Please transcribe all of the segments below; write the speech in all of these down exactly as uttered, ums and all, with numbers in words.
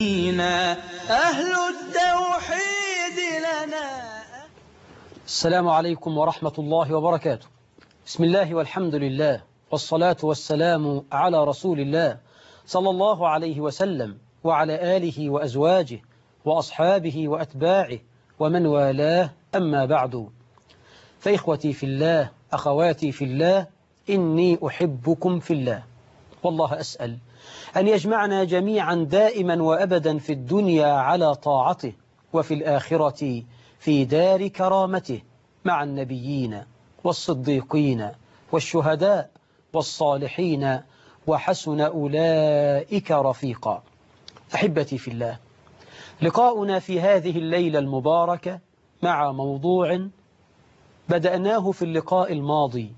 أهل التوحيد لنا. السلام عليكم ورحمة الله وبركاته. بسم الله والحمد لله والصلاة والسلام على رسول الله صلى الله عليه وسلم وعلى آله وأزواجه وأصحابه وأتباعه ومن والاه، أما بعد، فإخوتي في الله، أخواتي في الله، إني أحبكم في الله، والله أسأل أن يجمعنا جميعا دائما وأبدا في الدنيا على طاعته، وفي الآخرة في دار كرامته مع النبيين والصديقين والشهداء والصالحين، وحسن أولئك رفيقا. أحبتي في الله، لقاؤنا في هذه الليلة المباركة مع موضوع بدأناه في اللقاء الماضي.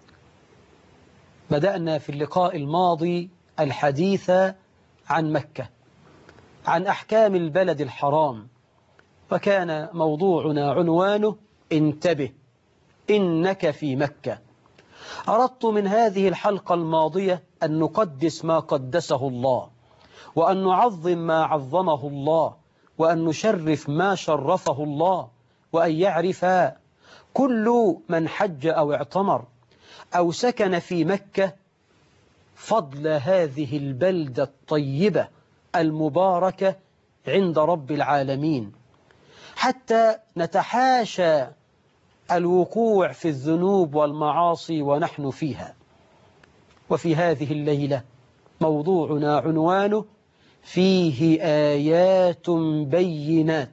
بدأنا في اللقاء الماضي الحديث عن مكة، عن أحكام البلد الحرام، وكان موضوعنا عنوانه انتبه إنك في مكة. أردت من هذه الحلقة الماضية أن نقدس ما قدسه الله، وأن نعظم ما عظمه الله، وأن نشرف ما شرفه الله، وأن يعرف كل من حج أو اعتمر أو سكن في مكة فضل هذه البلدة الطيبة المباركة عند رب العالمين، حتى نتحاشى الوقوع في الذنوب والمعاصي ونحن فيها. وفي هذه الليلة موضوعنا عنوانه فيه آيات بينات.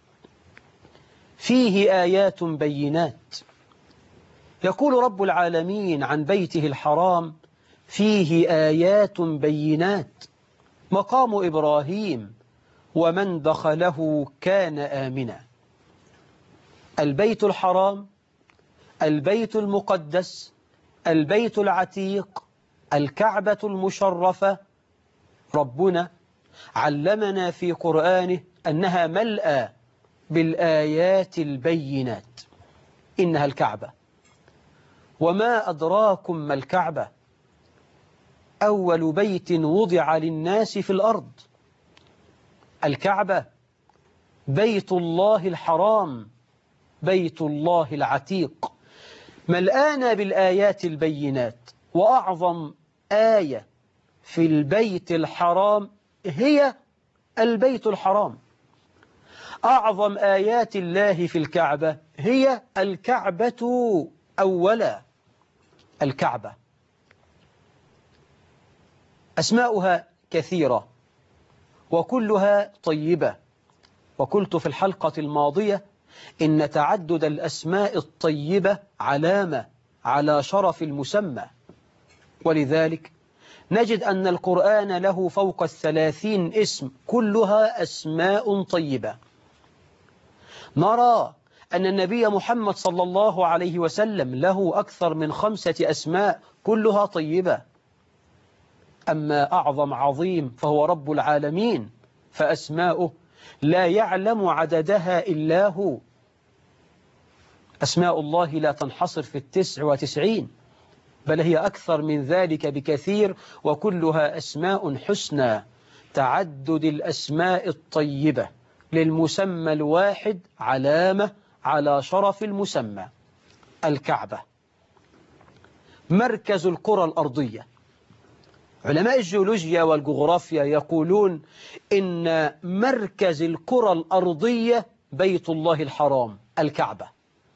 فيه آيات بينات. يقول رب العالمين عن بيته الحرام فيه آيات بينات. مقام إبراهيم ومن دخله كان آمنا. البيت الحرام، البيت المقدس، البيت العتيق، الكعبة المشرفة، ربنا علمنا في قرآنه أنها ملأى بالآيات البينات. إنها الكعبة. وما أدراكم ما الكعبة؟ أول بيت وضع للناس في الأرض. الكعبة بيت الله الحرام، بيت الله العتيق، ملآنا بالآيات البينات. وأعظم آية في البيت الحرام هي البيت الحرام. أعظم آيات الله في الكعبة هي الكعبة أولا. الكعبة أسماؤها كثيرة وكلها طيبة. وقلت في الحلقة الماضية إن تعدد الأسماء الطيبة علامة على شرف المسمى، ولذلك نجد أن القرآن له فوق الثلاثين اسم كلها أسماء طيبة. نرى أن النبي محمد صلى الله عليه وسلم له أكثر من خمسة أسماء كلها طيبة. أما أعظم عظيم فهو رب العالمين، فأسماؤه لا يعلم عددها إلا هو. أسماء الله لا تنحصر في التسع وتسعين، بل هي أكثر من ذلك بكثير، وكلها أسماء حسنى. تعدد الأسماء الطيبة للمسمى الواحد علامة على شرف المسمى. الكعبة مركز الكرة الأرضية. علماء الجيولوجيا والجغرافيا يقولون إن مركز الكرة الأرضية بيت الله الحرام، الكعبة.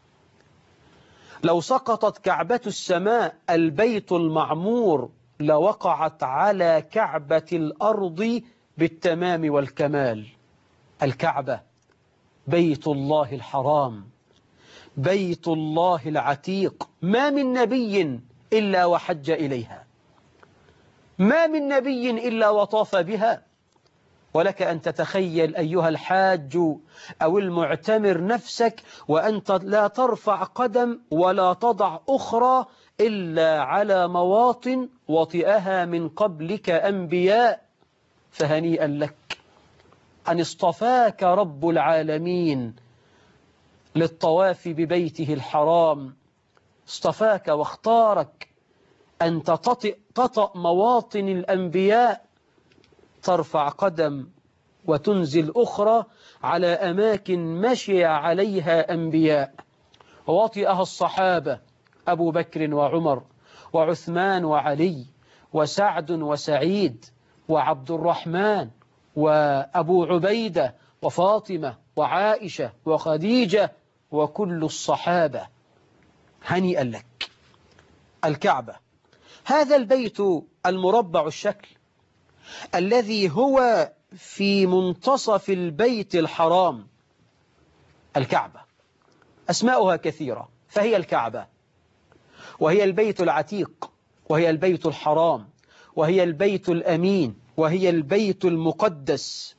لو سقطت كعبة السماء البيت المعمور لوقعت على كعبة الأرض بالتمام والكمال. الكعبة بيت الله الحرام، بيت الله العتيق. ما من نبي إلا وحج إليها، ما من نبي إلا وطاف بها. ولك أن تتخيل أيها الحاج أو المعتمر نفسك وأنت لا ترفع قدم ولا تضع أخرى إلا على مواطن وطئها من قبلك أنبياء. فهنيئا لك أن اصطفاك رب العالمين للطواف ببيته الحرام. اصطفاك واختارك أن تطأ مواطن الأنبياء، ترفع قدم وتنزل أخرى على أماكن مشي عليها أنبياء ووطئها الصحابة أبو بكر وعمر وعثمان وعلي وسعد وسعيد وعبد الرحمن وأبو عبيدة وفاطمة وعائشة وخديجة وكل الصحابة. هنيئا لك. الكعبة، هذا البيت المربع الشكل الذي هو في منتصف البيت الحرام. الكعبة أسماؤها كثيرة، فهي الكعبة، وهي البيت العتيق، وهي البيت الحرام، وهي البيت الأمين، وهي البيت المقدس.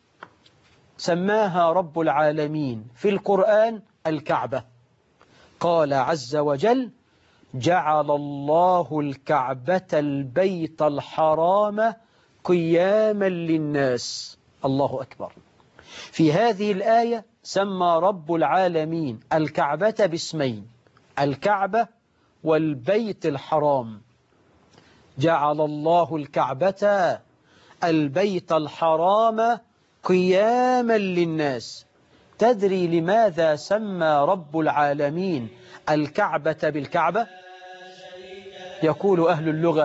سماها رب العالمين في القرآن الكعبة. قال عز وجل: جعل الله الكعبة البيت الحرام قياما للناس. الله أكبر. في هذه الآية سمى رب العالمين الكعبة باسمين: الكعبة والبيت الحرام. جعل الله الكعبة البيت الحرام قياما للناس. تدري لماذا سمى رب العالمين الكعبة بالكعبة؟ يقول أهل اللغة: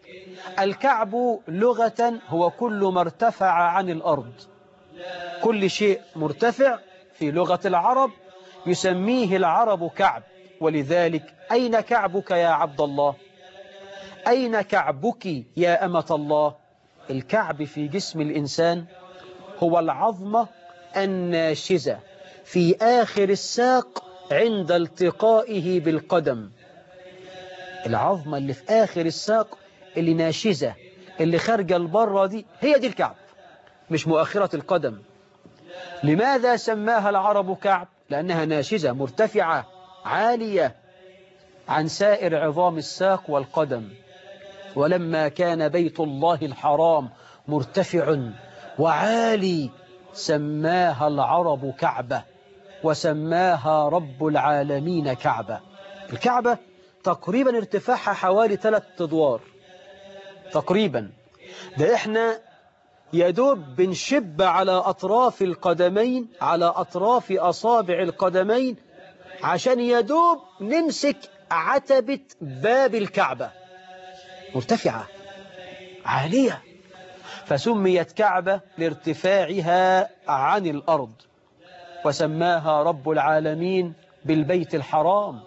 الكعب لغة هو كل ما ارتفع عن الأرض. كل شيء مرتفع في لغة العرب يسميه العرب كعب. ولذلك أين كعبك يا عبد الله؟ أين كعبك يا أمة الله؟ الكعب في جسم الإنسان هو العظمة الناشزة في آخر الساق عند التقائه بالقدم. العظمة اللي في آخر الساق اللي ناشزة اللي خارجة البرة دي هي دي الكعب، مش مؤخرة القدم. لماذا سماها العرب كعب؟ لأنها ناشزة مرتفعة عالية عن سائر عظام الساق والقدم. ولما كان بيت الله الحرام مرتفع وعالي سماها العرب كعبة، وسماها رب العالمين كعبة. الكعبة تقريبا ارتفاعها حوالي ثلاث أدوار تقريبا. ده احنا يدوب بنشب على أطراف القدمين، على أطراف أصابع القدمين، عشان يدوب نمسك عتبة باب الكعبة. مرتفعة عالية، فسميت كعبة لارتفاعها عن الأرض. وسماها رب العالمين بالبيت الحرام.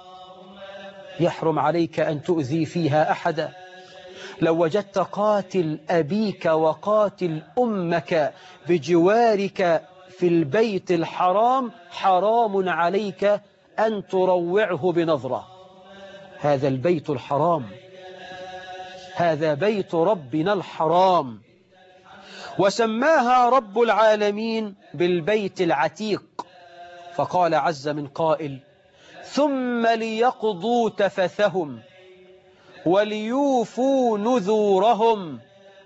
يحرم عليك أن تؤذي فيها أحدا. لو وجدت قاتل أبيك وقاتل أمك بجوارك في البيت الحرام حرام عليك أن تروعه بنظرة. هذا البيت الحرام، هذا بيت ربنا الحرام. وسماها رب العالمين بالبيت العتيق. فقال عز من قائل: ثم ليقضوا تفثهم وليوفوا نذورهم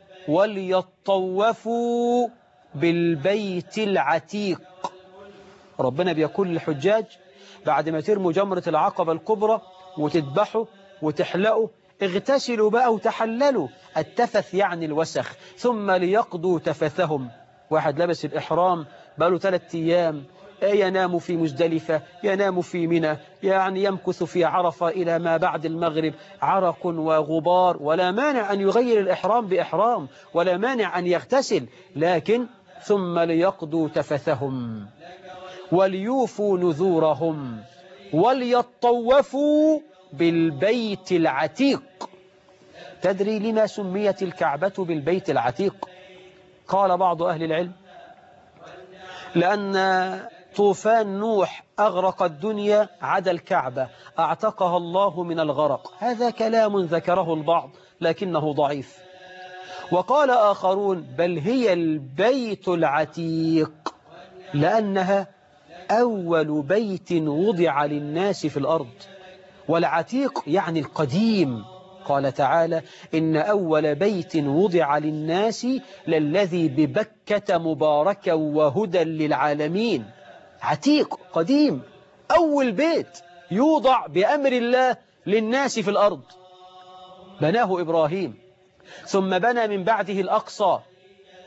وليطوفوا بالبيت العتيق. ربنا بيقول للحجاج بعد ما ترموا جمرة العقبة الكبرى وتذبحوا وتحلقوا: اغتسلوا بقى وتحللوا. التفث يعني الوسخ. ثم ليقضوا تفثهم. واحد لبس الإحرام بقاله ثلاثة أيام، ينام في مزدلفة، ينام في منى، يعني يمكث في عرفة إلى ما بعد المغرب، عرق وغبار. ولا مانع أن يغير الإحرام بإحرام، ولا مانع أن يغتسل، لكن ثم ليقضوا تفثهم وليوفوا نذورهم وليطوفوا بالبيت العتيق. تدري لما سميت الكعبة بالبيت العتيق؟ قال بعض أهل العلم: لأن طوفان نوح أغرق الدنيا عدا الكعبة أعتقها الله من الغرق. هذا كلام ذكره البعض لكنه ضعيف. وقال آخرون: بل هي البيت العتيق لأنها أول بيت وضع للناس في الأرض. والعتيق يعني القديم. قال تعالى: إن أول بيت وضع للناس للذي ببكة مباركا وهدى للعالمين. عتيق قديم، أول بيت يوضع بأمر الله للناس في الأرض. بناه إبراهيم، ثم بنى من بعده الأقصى،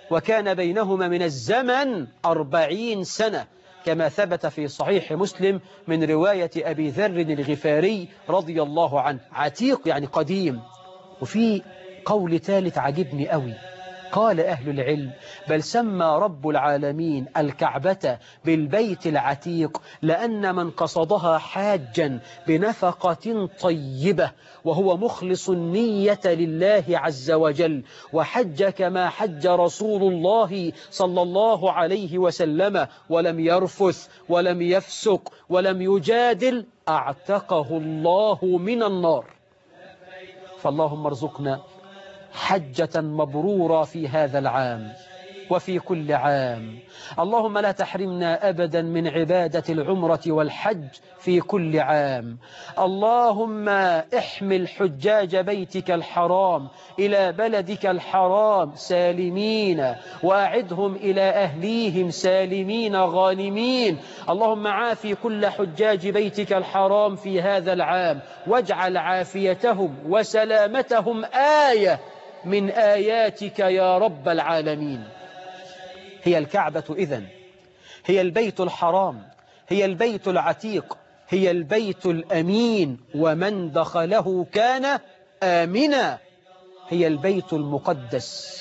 وكان بينهما من الزمن أربعين سنة كما ثبت في صحيح مسلم من رواية أبي ذر الغفاري رضي الله عنه. عتيق يعني قديم. وفي قول ثالث عجبني قوي، قال أهل العلم بل سمى رب العالمين الكعبة بالبيت العتيق لأن من قصدها حاجا بنفقة طيبة وهو مخلص النية لله عز وجل وحج كما حج رسول الله صلى الله عليه وسلم ولم يرفث ولم يفسق ولم يجادل أعتقه الله من النار. فاللهم ارزقنا حجة مبرورة في هذا العام وفي كل عام. اللهم لا تحرمنا أبدا من عبادة العمرة والحج في كل عام. اللهم احمل حجاج بيتك الحرام إلى بلدك الحرام سالمين وأعدهم إلى أهليهم سالمين غانمين. اللهم عافي كل حجاج بيتك الحرام في هذا العام واجعل عافيتهم وسلامتهم آية من آياتك يا رب العالمين. هي الكعبة إذن هي البيت الحرام، هي البيت العتيق، هي البيت الأمين، ومن دخله كان آمنا. هي البيت المقدس.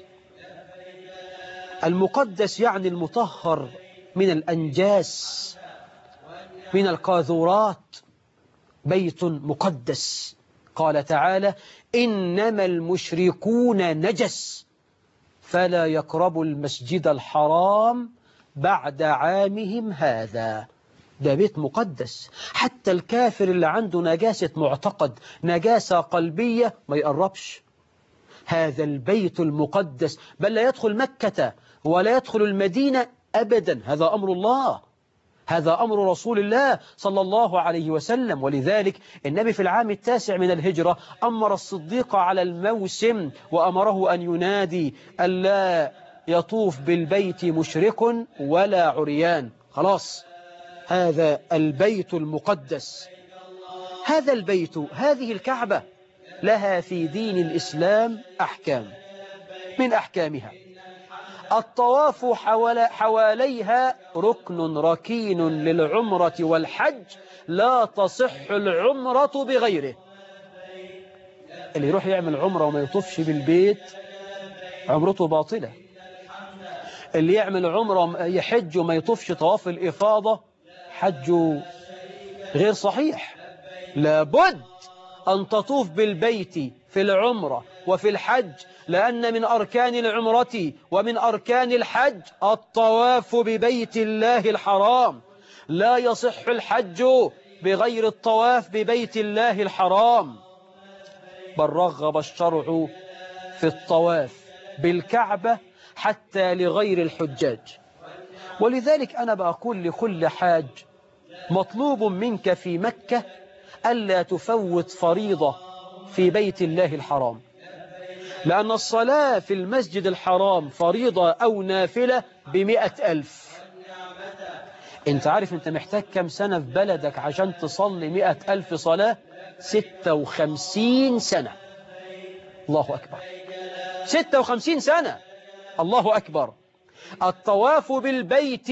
المقدس يعني المطهر من الأنجاس من القاذورات، بيت مقدس. قال تعالى إنما المشركون نجس فلا يقربوا المسجد الحرام بعد عامهم هذا. ده بيت مقدس، حتى الكافر اللي عنده نجاسة معتقد نجاسة قلبية ما يقربش. هذا البيت المقدس، بل لا يدخل مكة ولا يدخل المدينة أبدا. هذا أمر الله، هذا أمر رسول الله صلى الله عليه وسلم. ولذلك النبي في العام التاسع من الهجرة أمر الصديق على الموسم وأمره أن ينادي ألا يطوف بالبيت مشرك ولا عريان. خلاص، هذا البيت المقدس. هذا البيت، هذه الكعبة لها في دين الإسلام أحكام. من أحكامها الطواف حواليها ركن ركين للعمرة والحج، لا تصح العمرة بغيره. اللي يروح يعمل عمرة وما يطوفش بالبيت عمرته باطلة. اللي يعمل عمرة يحج وما يطوفش طواف الإفاضة حجه غير صحيح. لابد أن تطوف بالبيت في العمرة وفي الحج، لأن من أركان العمرة ومن أركان الحج الطواف ببيت الله الحرام. لا يصح الحج بغير الطواف ببيت الله الحرام. بل رغب الشرع في الطواف بالكعبة حتى لغير الحجاج. ولذلك أنا بقول لكل حاج مطلوب منك في مكة ألا تفوت فريضة في بيت الله الحرام، لأن الصلاة في المسجد الحرام فريضة أو نافلة بمئة ألف. أنت عارف أنت محتاج كم سنة في بلدك عشان تصلي مئة ألف صلاة؟ ستة وخمسين سنة. الله أكبر، ستة وخمسين سنة. الله أكبر. الطواف بالبيت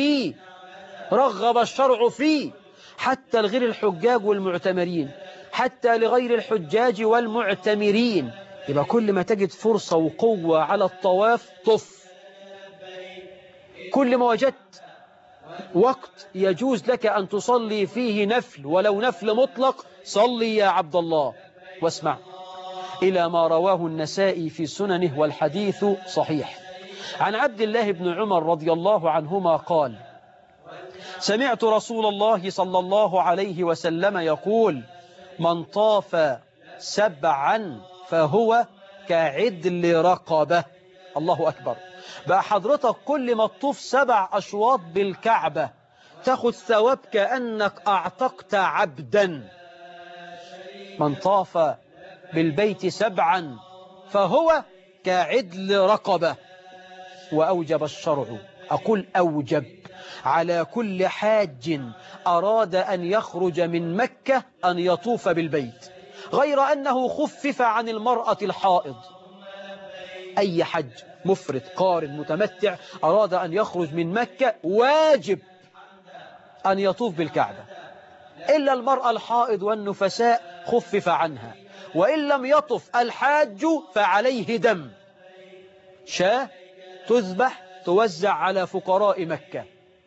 رغب الشرع فيه حتى لغير الحجاج والمعتمرين، حتى لغير الحجاج والمعتمرين. يبقى كل ما تجد فرصة وقوة على الطواف طف. كل ما وجدت وقت يجوز لك أن تصلي فيه نفل ولو نفل مطلق صلي يا عبد الله. واسمع إلى ما رواه النسائي في سننه والحديث صحيح عن عبد الله بن عمر رضي الله عنهما قال سمعت رسول الله صلى الله عليه وسلم يقول من طاف سبعا فهو كعدل رقبة. الله أكبر. بقى حضرتك كل ما تطوف سبع أشواط بالكعبة تاخد ثواب كأنك أعتقت عبدا. من طاف بالبيت سبعا فهو كعدل رقبة. وأوجب الشرع، أقول أوجب، على كل حاج أراد أن يخرج من مكة أن يطوف بالبيت، غير أنه خفف عن المرأة الحائض. أي حج مفرد قارن متمتع أراد أن يخرج من مكة واجب أن يطوف بالكعبة، إلا المرأة الحائض والنفساء خفف عنها، وإن لم يطف الحاج فعليه دم، شاة تذبح توزع على فقراء مكة.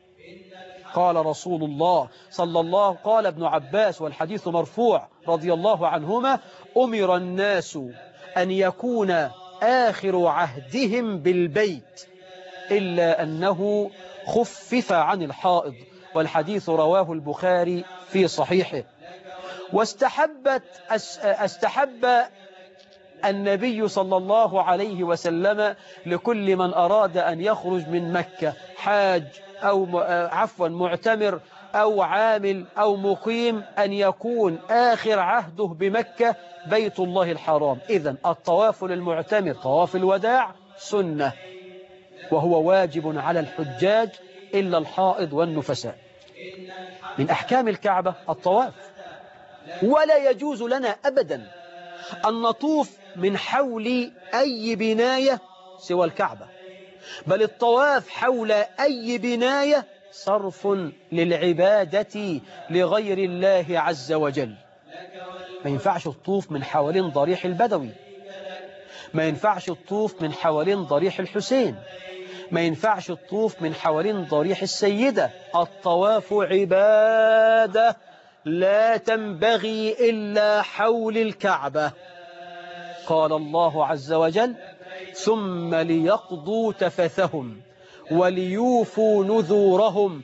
قال رسول الله صلى الله قال ابن عباس والحديث مرفوع رضي الله عنهما: أمر الناس أن يكون آخر عهدهم بالبيت إلا أنه خفف عن الحائض، والحديث رواه البخاري في صحيحه. واستحبت استحب النبي صلى الله عليه وسلم لكل من أراد أن يخرج من مكة حاج أو عفوا معتمر أو عامل أو مقيم أن يكون آخر عهده بمكة بيت الله الحرام. إذن الطواف للمعتمر طواف الوداع سنة، وهو واجب على الحجاج إلا الحائض والنفساء. من أحكام الكعبة الطواف، ولا يجوز لنا أبدا أن نطوف من حول أي بناية سوى الكعبة، بل الطواف حول أي بناية صرف للعبادة لغير الله عز وجل. ما ينفعش تطوف من حوالين ضريح البدوي، ما ينفعش تطوف من حوالين ضريح الحسين، ما ينفعش تطوف من حوالين ضريح السيدة. الطواف عبادة لا تنبغي إلا حول الكعبة. قال الله عز وجل: ثم ليقضوا تفثهم وليوفوا نذورهم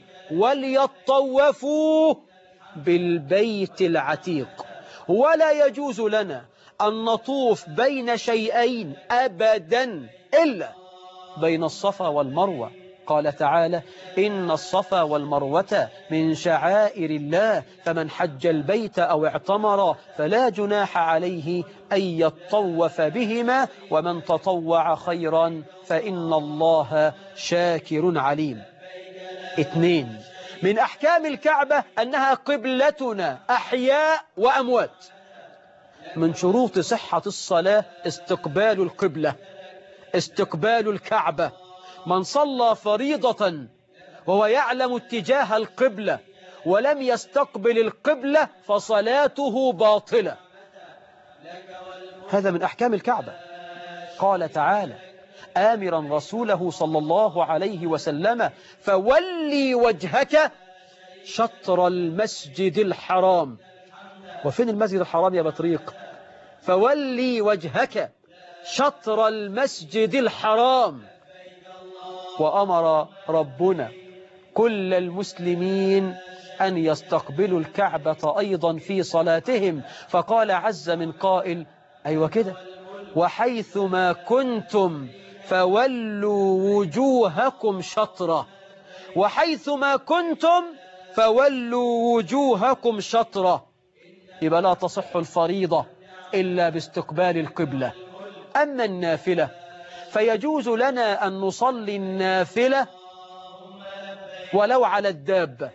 وليطوفوا بالبيت العتيق. ولا يجوز لنا أن نطوف بين شيئين أبدا إلا بين الصفا والمروة. قال تعالى: إن الصفا والمروة من شعائر الله فمن حج البيت أو اعتمر فلا جناح عليه أن يطوف بهما ومن تطوع خيرا فإن الله شاكر عليم. اثنين، من أحكام الكعبة أنها قبلتنا أحياء وأموات. من شروط صحة الصلاة استقبال القبلة، استقبال الكعبة. من صلى فريضة وهو يعلم اتجاه القبلة ولم يستقبل القبلة فصلاته باطلة. هذا من أحكام الكعبة. قال تعالى آمرا رسوله صلى الله عليه وسلم: فولي وجهك شطر المسجد الحرام. وفين المسجد الحرام يا بطريق؟ فولي وجهك شطر المسجد الحرام. وأمر ربنا كل المسلمين أن يستقبلوا الكعبة أيضا في صلاتهم، فقال عز من قائل: أيوة كده، وحيثما كنتم فولوا وجوهكم شطرة. وحيثما كنتم فولوا وجوهكم شطرة. يبقى لا تصح الفريضة إلا باستقبال القبلة. أما النافلة فيجوز لنا أن نصلي النافلة ولو على الدابة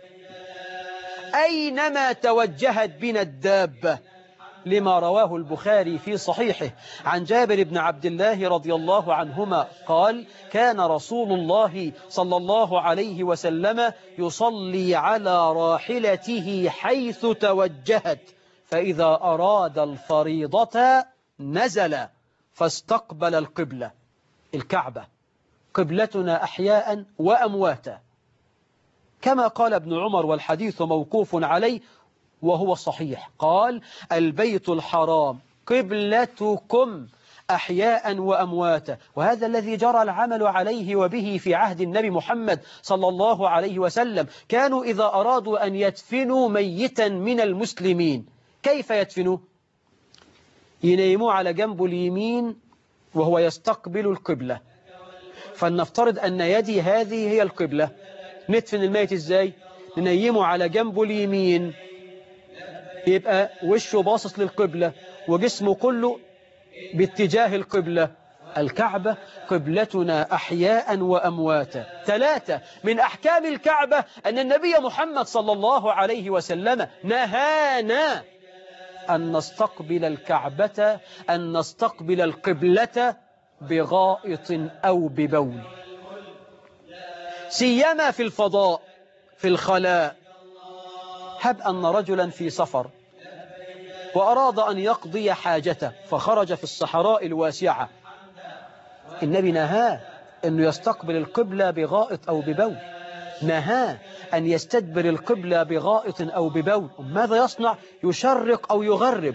أينما توجهت بنا الدابة، لما رواه البخاري في صحيحه عن جابر بن عبد الله رضي الله عنهما قال: كان رسول الله صلى الله عليه وسلم يصلي على راحلته حيث توجهت، فإذا أراد الفريضة نزل فاستقبل القبلة. الكعبة قبلتنا أحياء وأمواتا، كما قال ابن عمر والحديث موقوف عليه وهو صحيح، قال: البيت الحرام قبلتكم أحياء وأمواتا. وهذا الذي جرى العمل عليه وبه في عهد النبي محمد صلى الله عليه وسلم. كانوا إذا أرادوا أن يدفنوا ميتا من المسلمين كيف يدفنوا؟ ينيموا على جنبه اليمين وهو يستقبل القبلة، فلنفترض أن يدي هذه هي القبلة. ندفن الميت إزاي؟ ننيمه على جنبه اليمين، يبقى وشه باصص للقبلة وجسمه كله باتجاه القبلة. الكعبة قبلتنا أحياء وأمواتا. ثلاثة، من أحكام الكعبة أن النبي محمد صلى الله عليه وسلم نهانا أن نستقبل الكعبة، أن نستقبل القبلة بغائط أو ببول، سيما في الفضاء في الخلاء. هب أن رجلا في سفر وأراد أن يقضي حاجته فخرج في الصحراء الواسعة، النبي نهاه أنه يستقبل القبلة بغائط أو ببول، نهاه أن يستدبر القبلة بغائط أو ببول. ماذا يصنع؟ يشرق أو يغرب،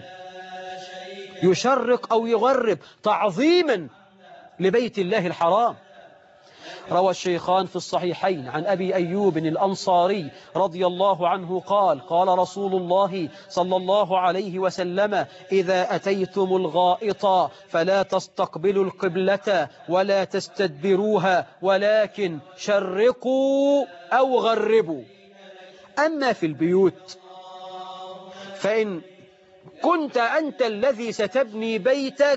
يشرق أو يغرب تعظيما لبيت الله الحرام. روى الشيخان في الصحيحين عن أبي أيوب الأنصاري رضي الله عنه قال قال رسول الله صلى الله عليه وسلم: إذا أتيتم الغائط فلا تستقبلوا القبلة ولا تستدبروها ولكن شرقوا أو غربوا. أما في البيوت فإن كنت أنت الذي ستبني بيتك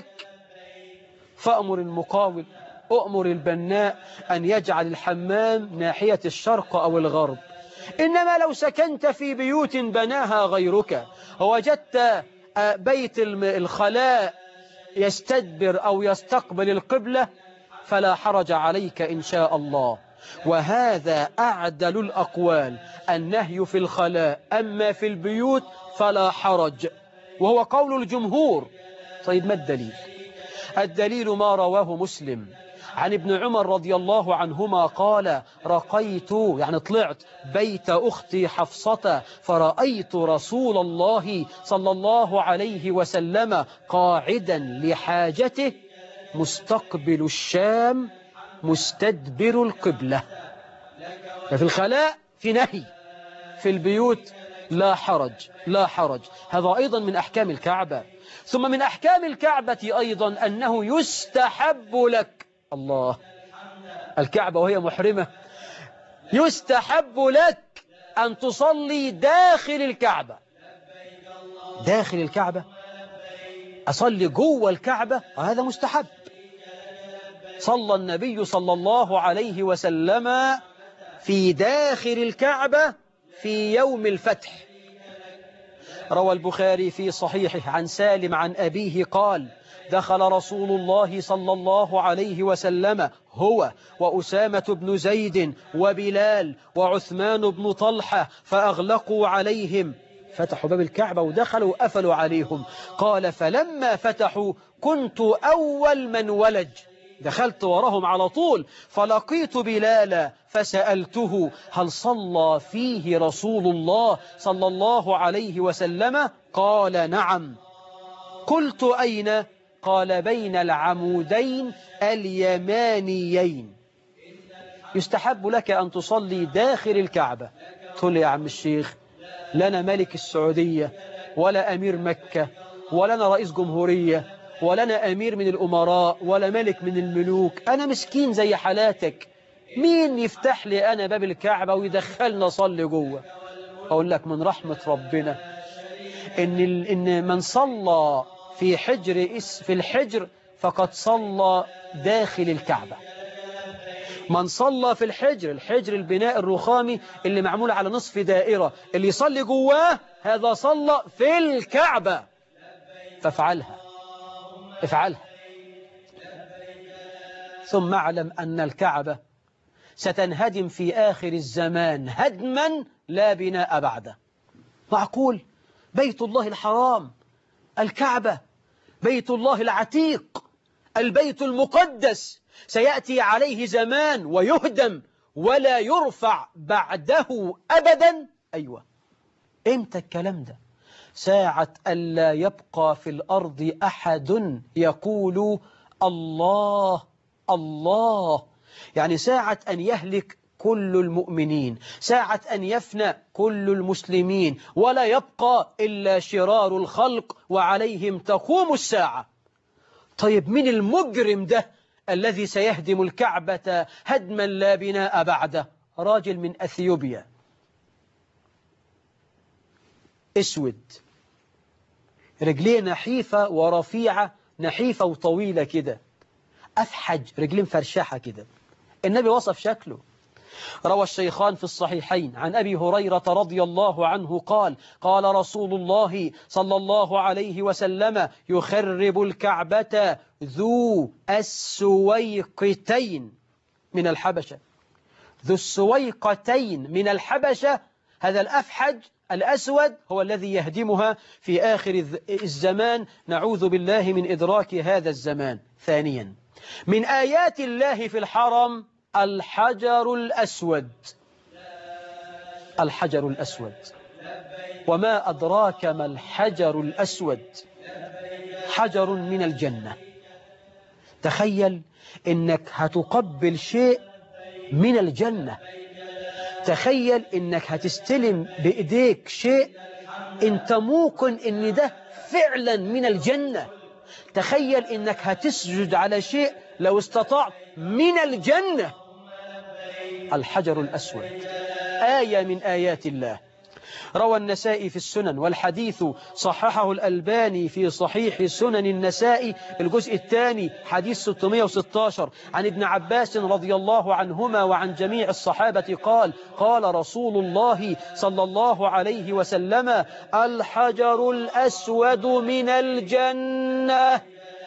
فأمر المقاول، أؤمر البناء أن يجعل الحمام ناحية الشرق أو الغرب. إنما لو سكنت في بيوت بناها غيرك ووجدت بيت الخلاء يستدبر أو يستقبل القبلة فلا حرج عليك إن شاء الله. وهذا أعدل الأقوال، النهي في الخلاء، أما في البيوت فلا حرج، وهو قول الجمهور. طيب ما الدليل؟ الدليل ما رواه مسلم عن ابن عمر رضي الله عنهما قال: رقيت يعني طلعت بيت أختي حفصة فرأيت رسول الله صلى الله عليه وسلم قاعدا لحاجته مستقبل الشام مستدبر القبلة. ففي الخلاء في نهي، في البيوت لا حرج لا حرج. هذا أيضا من أحكام الكعبة. ثم من أحكام الكعبة أيضا أنه يستحب لك، الله، الكعبة وهي محرمة، يستحب لك أن تصلي داخل الكعبة. داخل الكعبة أصلي جوه الكعبة وهذا مستحب. صلى النبي صلى الله عليه وسلم في داخل الكعبة في يوم الفتح. روى البخاري في صحيحه عن سالم عن أبيه قال: دخل رسول الله صلى الله عليه وسلم هو وأسامة بن زيد وبلال وعثمان بن طلحة فأغلقوا عليهم، فتحوا باب الكعبة ودخلوا وقفلوا عليهم. قال: فلما فتحوا كنت أول من ولج، دخلت وراهم على طول، فلقيت بلالا فسألته: هل صلى فيه رسول الله صلى الله عليه وسلم؟ قال: نعم. قلت: أين؟ قال: بين العمودين اليمانيين. يستحب لك أن تصلي داخل الكعبة. تقول لي يا عم الشيخ، لنا ملك السعودية ولا أمير مكة ولا أنا رئيس جمهورية ولا أنا أمير من الأمراء ولا ملك من الملوك، أنا مسكين زي حالاتك، مين يفتح لي أنا باب الكعبة ويدخلنا صلي جوه؟ أقول لك من رحمة ربنا إن, إن من صلى في حجر في الحجر فقد صلى داخل الكعبة. من صلى في الحجر، الحجر البناء الرخامي اللي معمول على نصف دائرة، اللي يصلي جواه هذا صلى في الكعبة. فافعلها افعلها. ثم اعلم أن الكعبة ستنهدم في آخر الزمان هدما لا بناء بعده. معقول؟ بيت الله الحرام، الكعبة، بيت الله العتيق، البيت المقدس، سيأتي عليه زمان ويهدم ولا يرفع بعده أبدا. أيوة، إمتى الكلام ده؟ ساعة ألا يبقى في الأرض أحد يقول الله الله، يعني ساعة أن يهلك كل المؤمنين، ساعة أن يفنى كل المسلمين ولا يبقى إلا شرار الخلق وعليهم تقوم الساعة. طيب من المجرم ده الذي سيهدم الكعبة هدما لا بناء بعده؟ راجل من أثيوبيا، اسود، رجليه نحيفة ورفيعة، نحيفة وطويلة كده، أفحج، رجلين فرشحة كده. النبي وصف شكله، روى الشيخان في الصحيحين عن أبي هريرة رضي الله عنه قال قال رسول الله صلى الله عليه وسلم يخرب الكعبة ذو السويقتين من الحبشة. ذو السويقتين من الحبشة، هذا الأفحج الأسود هو الذي يهدمها في آخر الزمان، نعوذ بالله من إدراك هذا الزمان. ثانيا، من آيات الله في الحرم الحجر الأسود. الحجر الأسود، وما أدراك ما الحجر الأسود؟ حجر من الجنة. تخيل إنك هتقبل شيء من الجنة، تخيل إنك هتستلم بإيديك شيء أنت موقن إن ده فعلا من الجنة، تخيل إنك هتسجد على شيء لو استطعت من الجنة. الحجر الأسود آية من آيات الله. روى النسائي في السنن، والحديث صححه الألباني في صحيح سنن النسائي الجزء الثاني حديث ستمائة وستة عشر، عن ابن عباس رضي الله عنهما وعن جميع الصحابة قال قال رسول الله صلى الله عليه وسلم الحجر الأسود من الجنة.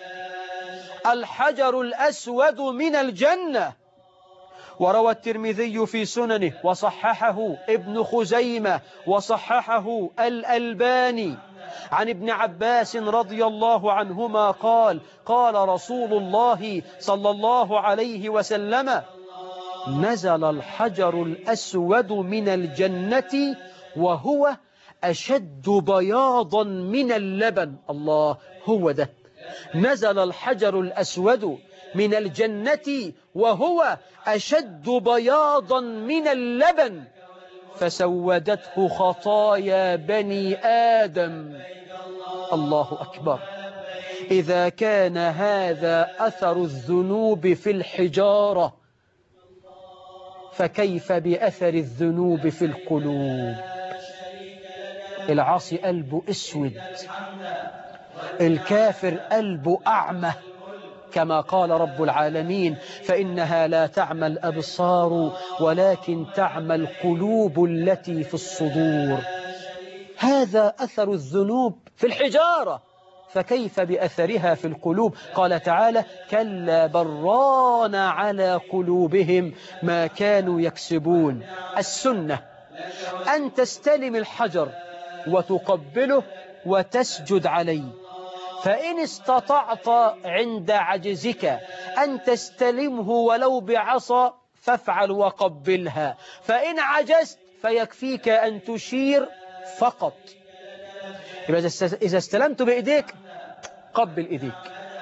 الحجر الأسود من الجنة. وروى الترمذي في سننه وصححه ابن خزيمة وصححه الألباني عن ابن عباس رضي الله عنهما قال قال رسول الله صلى الله عليه وسلم نزل الحجر الأسود من الجنة وهو أشد بياضا من اللبن. الله، هو ده، نزل الحجر الأسود من الجنة وهو أشد بياضا من اللبن فسودته خطايا بني آدم. الله أكبر. إذا كان هذا أثر الذنوب في الحجارة فكيف بأثر الذنوب في القلوب؟ العاصي قلبه أسود، الكافر قلبه أعمى، كما قال رب العالمين فإنها لا تعمى الأبصار ولكن تعمى القلوب التي في الصدور. هذا أثر الذنوب في الحجارة، فكيف بأثرها في القلوب؟ قال تعالى كلا بران على قلوبهم ما كانوا يكسبون. السنة أن تستلم الحجر وتقبله وتسجد عليه، فإن استطعت عند عجزك أن تستلمه ولو بعصا فافعل وقبلها، فإن عجزت فيكفيك أن تشير فقط. إذا استلمت بإيديك قبل إيديك،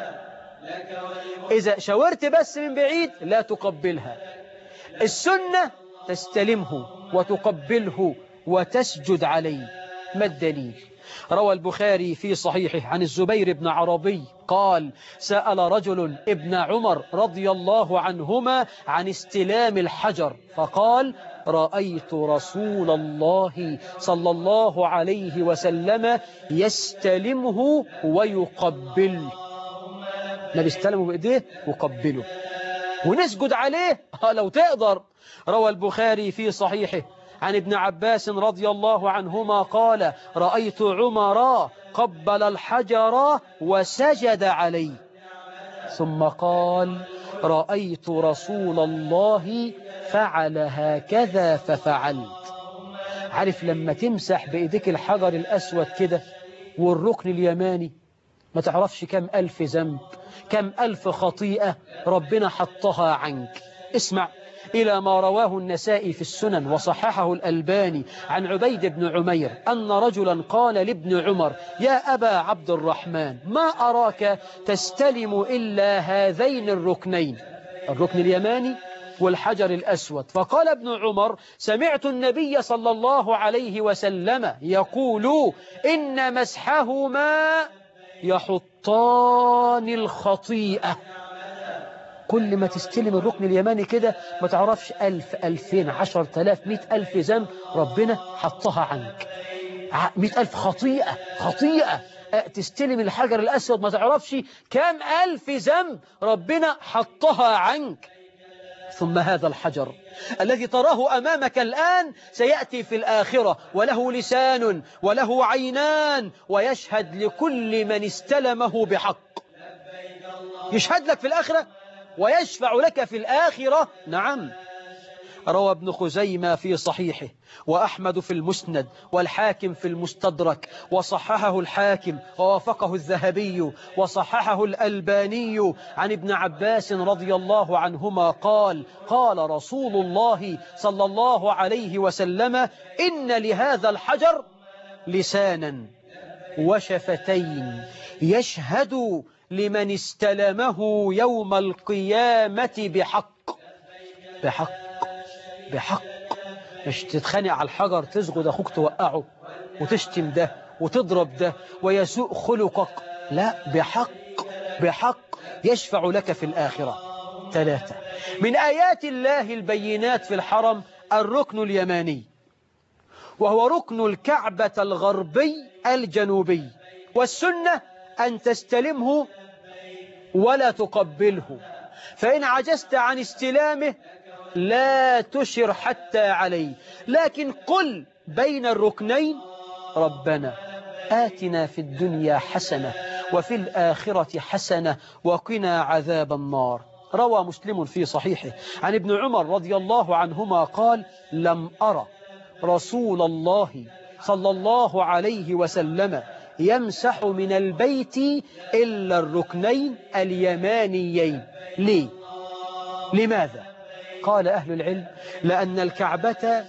إذا شاورت بس من بعيد لا تقبلها. السنة تستلمه وتقبله وتسجد عليه. ما الدليل؟ روى البخاري في صحيحه عن الزبير بن عربي قال سأل رجل ابن عمر رضي الله عنهما عن استلام الحجر فقال رأيت رسول الله صلى الله عليه وسلم يستلمه ويقبله. ما بيستلمه بإيديه وقبله ونسجد عليه لو تقدر. روى البخاري في صحيحه عن ابن عباس رضي الله عنهما قال رأيت عمر قبل الحجر وسجد عليه، ثم قال رأيت رسول الله فعل هكذا ففعلت. عارف لما تمسح بإيديك الحجر الأسود كده والركن اليماني ما تعرفش كم ألف ذنب، كم ألف خطيئة ربنا حطها عنك. اسمع إلى ما رواه النسائي في السنن وصححه الألباني عن عبيد بن عمير أن رجلا قال لابن عمر يا أبا عبد الرحمن ما أراك تستلم إلا هذين الركنين، الركن اليماني والحجر الأسود. فقال ابن عمر سمعت النبي صلى الله عليه وسلم يقول إن مسحهما يحطان الخطيئة. كل ما تستلم الركن اليماني كده ما تعرفش ألف ألفين عشر تلاف مئة ألف ذنب ربنا حطها عنك، مئة ألف خطيئة خطيئة. تستلم الحجر الأسود ما تعرفش كم ألف ذنب ربنا حطها عنك. ثم هذا الحجر الذي تراه أمامك الآن سيأتي في الآخرة وله لسان وله عينان ويشهد لكل من استلمه بحق. يشهد لك في الآخرة ويشفع لك في الآخرة. نعم. روى ابن خزيمة في صحيحه وأحمد في المسند والحاكم في المستدرك وصححه الحاكم ووافقه الذهبي وصححه الألباني عن ابن عباس رضي الله عنهما قال قال رسول الله صلى الله عليه وسلم إن لهذا الحجر لسانا وشفتين يشهد لمن استلمه يوم القيامة بحق. بحق بحق. مش تتخانق على الحجر تزغد أخوك توقعه وتشتم ده وتضرب ده ويسوء خلقك، لا، بحق. بحق يشفع لك في الآخرة. ثلاثة من آيات الله البينات في الحرم الركن اليماني، وهو ركن الكعبة الغربي الجنوبي، والسنة أن تستلمه ولا تقبله، فإن عجزت عن استلامه لا تشر حتى عليه، لكن قل بين الركنين ربنا آتنا في الدنيا حسنة وفي الآخرة حسنة وقنا عذاب النار. روى مسلم في صحيحه عن ابن عمر رضي الله عنهما قال لم أرى رسول الله صلى الله عليه وسلم يمسح من البيت إلا الركنين اليمانيين. ليه؟ لماذا؟ قال أهل العلم لأن الكعبة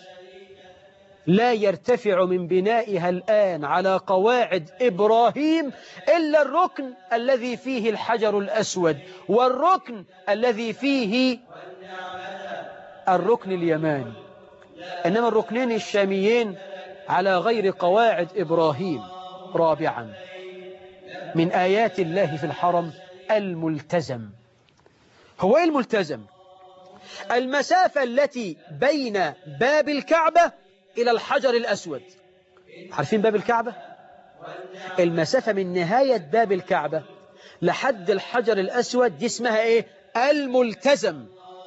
لا يرتفع من بنائها الآن على قواعد إبراهيم إلا الركن الذي فيه الحجر الأسود والركن الذي فيه الركن اليماني، إنما الركنين الشاميين على غير قواعد إبراهيم. رابعا من آيات الله في الحرم الملتزم. هو إيه الملتزم؟ المسافة التي بين باب الكعبة إلى الحجر الأسود. عارفين باب الكعبة؟ المسافة من نهاية باب الكعبة لحد الحجر الأسود دي اسمها إيه؟ الملتزم.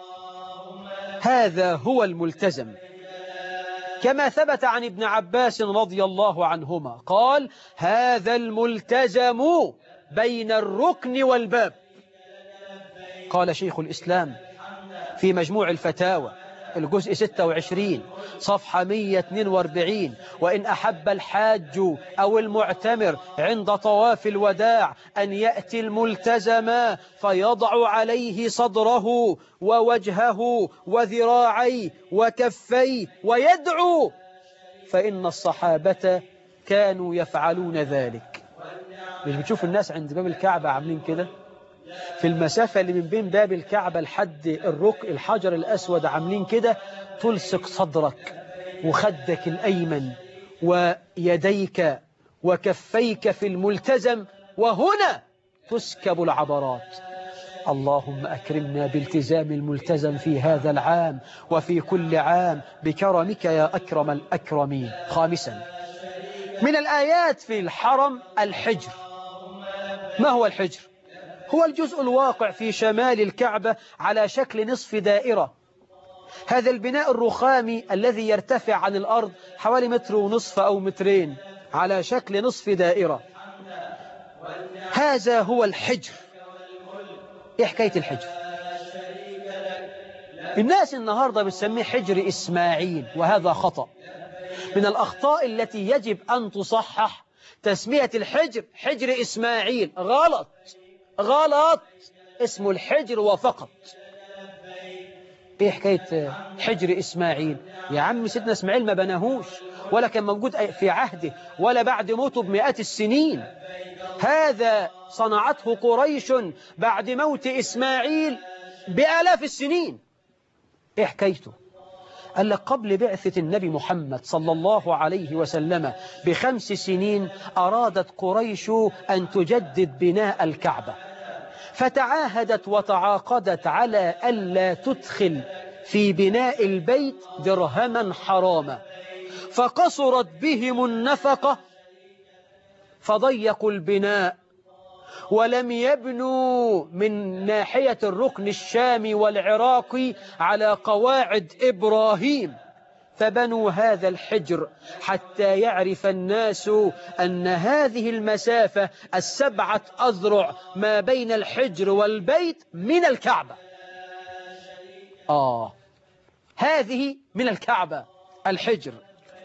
هذا هو الملتزم، كما ثبت عن ابن عباس رضي الله عنهما قال هذا الملتزم بين الركن والباب. قال شيخ الإسلام في مجموع الفتاوى الجزء ستة وعشرين صفحة مئة واثنين وأربعين وإن أحب الحاج أو المعتمر عند طواف الوداع أن يأتي الملتزم فيضع عليه صدره ووجهه وذراعيه وكفيه ويدعو، فإن الصحابة كانوا يفعلون ذلك. مش بتشوف الناس عند باب الكعبة عاملين كده؟ في المسافة اللي من بين باب الكعبة لحد الركن الحجر الأسود عاملين كده، تلصق صدرك وخدك الأيمن ويديك وكفيك في الملتزم، وهنا تسكب العبرات. اللهم أكرمنا بالتزام الملتزم في هذا العام وفي كل عام بكرمك يا أكرم الأكرمين. خامسا من الآيات في الحرم الحجر. ما هو الحجر؟ هو الجزء الواقع في شمال الكعبة على شكل نصف دائرة. هذا البناء الرخامي الذي يرتفع عن الأرض حوالي متر ونصف أو مترين على شكل نصف دائرة، هذا هو الحجر. إيه حكاية الحجر؟ الناس النهاردة بتسميه حجر إسماعيل، وهذا خطأ. من الأخطاء التي يجب أن تصحح تسمية الحجر حجر إسماعيل. غلط غلط، اسمه الحجر وفقط. ايه حكاية حجر إسماعيل؟ يا عم سيدنا إسماعيل ما بناهوش ولا كان موجود في عهده ولا بعد موته بمئات السنين. هذا صنعته قريش بعد موت إسماعيل بآلاف السنين. ايه حكايته؟ قال لك قبل بعثة النبي محمد صلى الله عليه وسلم بخمس سنين أرادت قريش أن تجدد بناء الكعبة، فتعاهدت وتعاقدت على ألا تدخل في بناء البيت درهما حراما، فقصرت بهم النفقة فضيقوا البناء ولم يبنوا من ناحية الركن الشامي والعراقي على قواعد إبراهيم، فبنوا هذا الحجر حتى يعرف الناس أن هذه المسافة السبعة أذرع ما بين الحجر والبيت من الكعبة. آه هذه من الكعبة الحجر.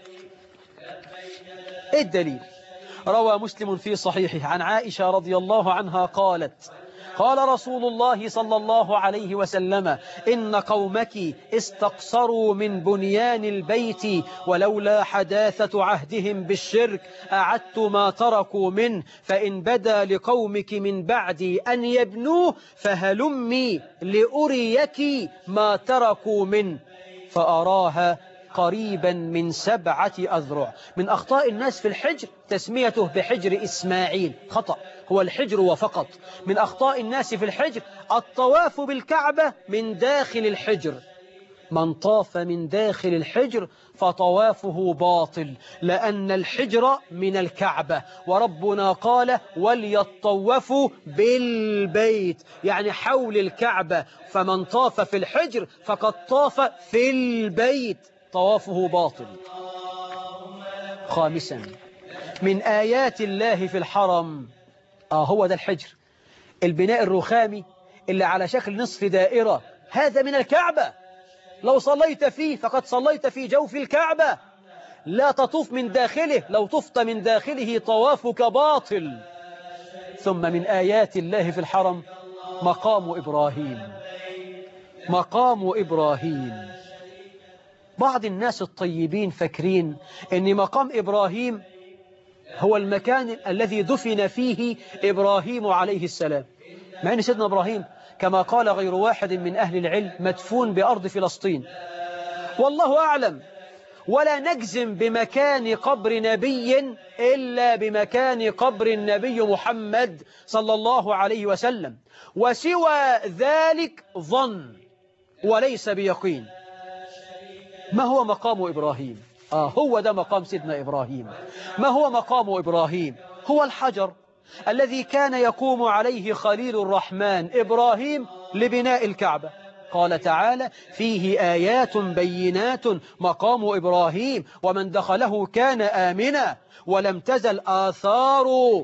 إيه الدليل؟ روى مسلم في صحيحه عن عائشة رضي الله عنها قالت: قال رسول الله صلى الله عليه وسلم: إن قومك استقصروا من بنيان البيت، ولولا حداثة عهدهم بالشرك أعدت ما تركوا منه، فإن بدا لقومك من بعدي أن يبنوه فهلمي لأريك ما تركوا منه، فأراها قريبا من سبعة أذرع. من أخطاء الناس في الحجر تسميته بحجر إسماعيل، خطأ، هو الحجر وفقط. من أخطاء الناس في الحجر الطواف بالكعبة من داخل الحجر. من طاف من داخل الحجر فطوافه باطل، لأن الحجر من الكعبة، وربنا قال: وليطوفوا بالبيت، يعني حول الكعبة. فمن طاف في الحجر فقد طاف في البيت، طوافه باطل. خامسا من آيات الله في الحرم، آه هو ده الحجر، البناء الرخامي اللي على شكل نصف دائرة، هذا من الكعبة. لو صليت فيه فقد صليت في جوف الكعبة، لا تطوف من داخله، لو طفت من داخله طوافك باطل. ثم من آيات الله في الحرم مقام إبراهيم. مقام إبراهيم، بعض الناس الطيبين فاكرين أن مقام إبراهيم هو المكان الذي دفن فيه إبراهيم عليه السلام، مع أن سيدنا إبراهيم كما قال غير واحد من أهل العلم مدفون بأرض فلسطين، والله أعلم. ولا نجزم بمكان قبر نبي إلا بمكان قبر النبي محمد صلى الله عليه وسلم، وسوى ذلك ظن وليس بيقين. ما هو مقام إبراهيم؟ آه هو ده مقام سيدنا إبراهيم. ما هو مقام إبراهيم؟ هو الحجر الذي كان يقوم عليه خليل الرحمن إبراهيم لبناء الكعبة. قال تعالى: فيه آيات بينات مقام إبراهيم ومن دخله كان آمنا ولم تزل آثار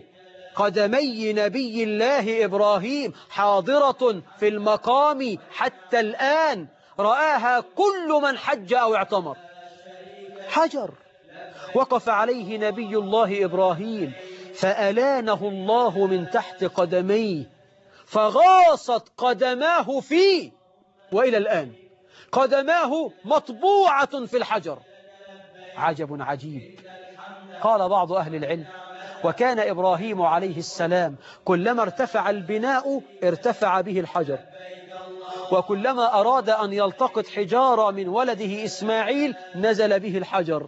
قدمي نبي الله إبراهيم حاضرة في المقام حتى الآن، رآها كل من حج أو اعتمر. حجر وقف عليه نبي الله إبراهيم فألانه الله من تحت قدميه، فغاصت قدماه فيه، وإلى الآن قدماه مطبوعة في الحجر. عجب عجيب. قال بعض أهل العلم: وكان إبراهيم عليه السلام كلما ارتفع البناء ارتفع به الحجر، وكلما أراد أن يلتقط حجارة من ولده إسماعيل نزل به الحجر.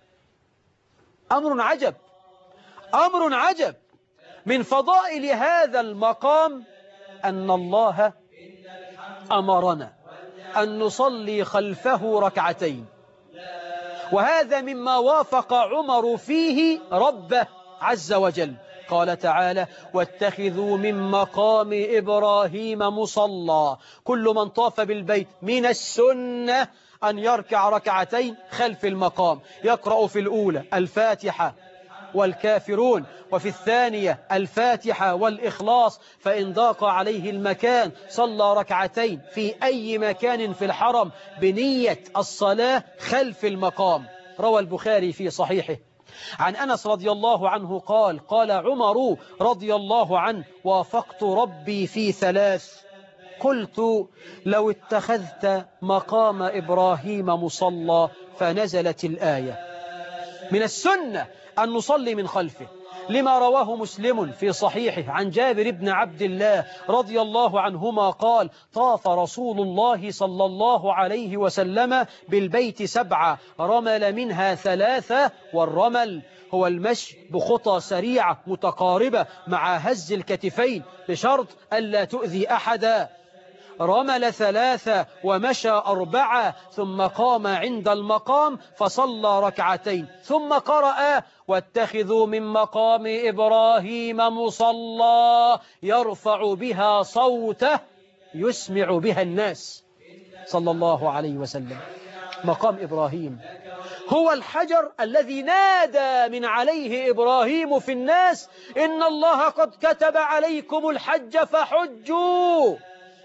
أمر عجب، أمر عجب. من فضائل هذا المقام أن الله أمرنا أن نصلي خلفه ركعتين، وهذا مما وافق عمر فيه ربه عز وجل. قال تعالى: واتخذوا من مقام إبراهيم مصلى. كل من طاف بالبيت من السنة أن يركع ركعتين خلف المقام، يقرأ في الأولى الفاتحة والكافرون، وفي الثانية الفاتحة والإخلاص، فإن ضاق عليه المكان صلى ركعتين في أي مكان في الحرم بنية الصلاة خلف المقام. روى البخاري في صحيحه عن أنس رضي الله عنه قال: قال عمر رضي الله عنه: وافقت ربي في ثلاث، قلت: لو اتخذت مقام إبراهيم مصلى، فنزلت الآية. من السنة أن نصلي من خلفه، لما رواه مسلم في صحيحه عن جابر بن عبد الله رضي الله عنهما قال: طاف رسول الله صلى الله عليه وسلم بالبيت سبعة، رمل منها ثلاثة، والرمل هو المشي بخطى سريعة متقاربة مع هز الكتفين بشرط ألا تؤذي أحدا. رمل ثلاثة ومشى أربعة ثم قام عند المقام فصلى ركعتين ثم قرأ واتخذوا من مقام إبراهيم مصلى يرفع بها صوته يسمع بها الناس صلى الله عليه وسلم. مقام إبراهيم هو الحجر الذي نادى من عليه إبراهيم في الناس إن الله قد كتب عليكم الحج فحجوا.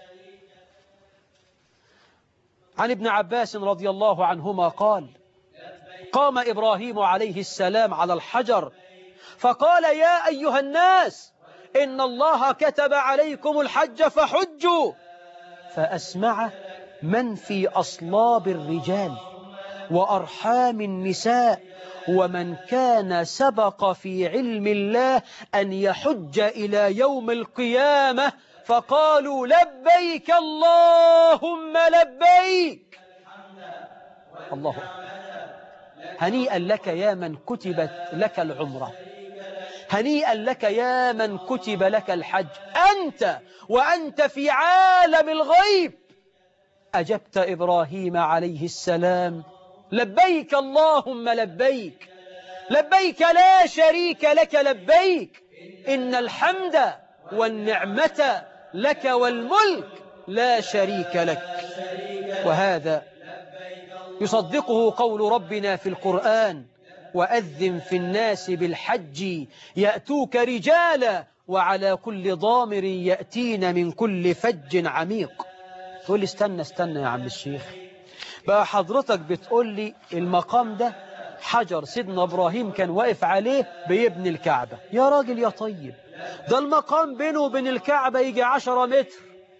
عن ابن عباس رضي الله عنهما قال قام إبراهيم عليه السلام على الحجر فقال يا أيها الناس إن الله كتب عليكم الحج فحجوا، فأسمع من في أصلاب الرجال وأرحام النساء ومن كان سبق في علم الله أن يحج إلى يوم القيامة فقالوا لبيك اللهم لبيك. الله هنيئا لك يا من كتبت لك العمرة، هنيئا لك يا من كتب لك الحج، أنت وأنت في عالم الغيب أجبت إبراهيم عليه السلام لبيك اللهم لبيك، لبيك لا شريك لك لبيك، إن الحمد والنعمة لك والملك لا شريك لك. وهذا يصدقه قول ربنا في القرآن وأذن في الناس بالحج يأتوك رجالا وعلى كل ضامر يأتين من كل فج عميق. تقول لي استنى استنى يا عم الشيخ، بقى حضرتك بتقول لي المقام ده حجر سيدنا إبراهيم كان واقف عليه بيبني الكعبة. يا راجل يا طيب، ده المقام بينه وبين الكعبة يجي عشرة متر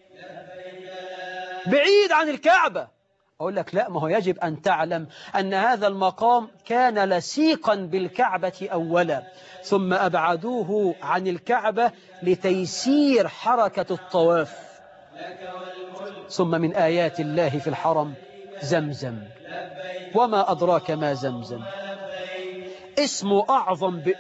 بعيد عن الكعبة. أقول لك لا، ما هو يجب أن تعلم أن هذا المقام كان لصيقا بالكعبة أولا ثم أبعدوه عن الكعبة لتيسير حركة الطواف. ثم من آيات الله في الحرم زمزم، وما أدراك ما زمزم، اسمه أعظم بئر،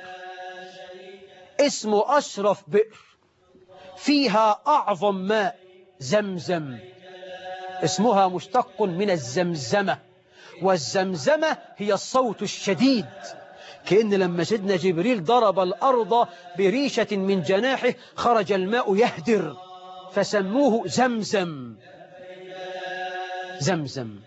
اسمه أشرف بئر، فيها أعظم ماء زمزم، اسمها مشتق من الزمزمة، والزمزمة هي الصوت الشديد، كأن لما سيدنا جبريل ضرب الأرض بريشة من جناحه خرج الماء يهدر فسموه زمزم. زمزم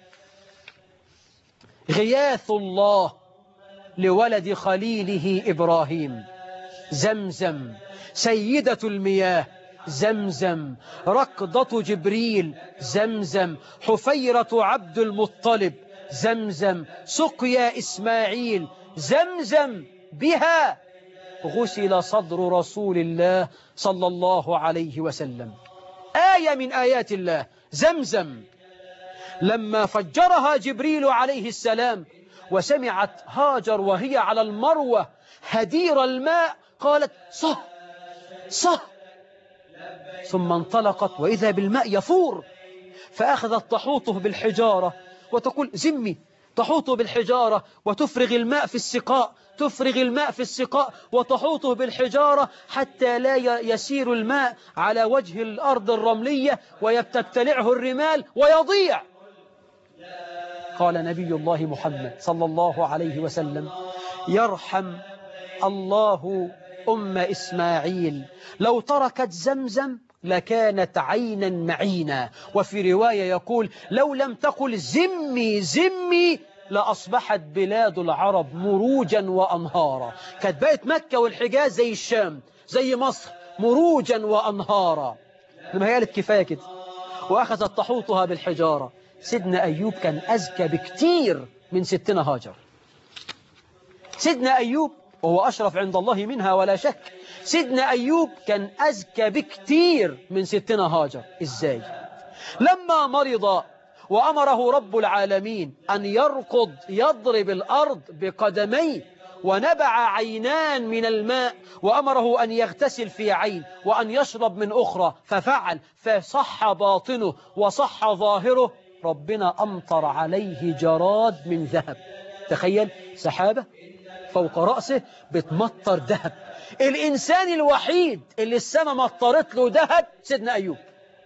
غياث الله لولد خليله إبراهيم، زمزم سيدة المياه، زمزم ركضة جبريل، زمزم حفيرة عبد المطلب، زمزم سقيا إسماعيل، زمزم بها غسل صدر رسول الله صلى الله عليه وسلم. آية من آيات الله زمزم. لما فجرها جبريل عليه السلام وسمعت هاجر وهي على المروة هدير الماء قالت صه صه، ثم انطلقت وإذا بالماء يفور، فأخذت تحوطه بالحجارة وتقول زمي، تحوطه بالحجارة وتفرغ الماء في السقاء، تفرغ الماء في السقاء وتحوطه بالحجارة حتى لا يسير الماء على وجه الأرض الرملية ويبتلعه الرمال ويضيع. قال نبي الله محمد صلى الله عليه وسلم يرحم الله أم إسماعيل، لو تركت زمزم لكانت عينا معينا. وفي رواية يقول لو لم تقل زمي زمي لأصبحت بلاد العرب مروجا وأنهارا. كانت بقت مكة والحجاز زي الشام زي مصر مروجا وأنهارا. لما هي قالت كفاية كده وأخذت تحوطها بالحجارة. سيدنا أيوب كان أزكى بكتير من ستنا هاجر. سيدنا أيوب وهو أشرف عند الله منها ولا شك، سيدنا أيوب كان أزكى بكتير من ستنا هاجر. إزاي؟ لما مرض وأمره رب العالمين أن يركض يضرب الأرض بقدميه ونبع عينان من الماء وأمره أن يغتسل في عين وأن يشرب من أخرى ففعل، فصح باطنه وصح ظاهره، ربنا أمطر عليه جراد من ذهب. تخيل سحابة فوق رأسه بتمطر ذهب. الإنسان الوحيد اللي السماء مطرت له ذهب سيدنا أيوب.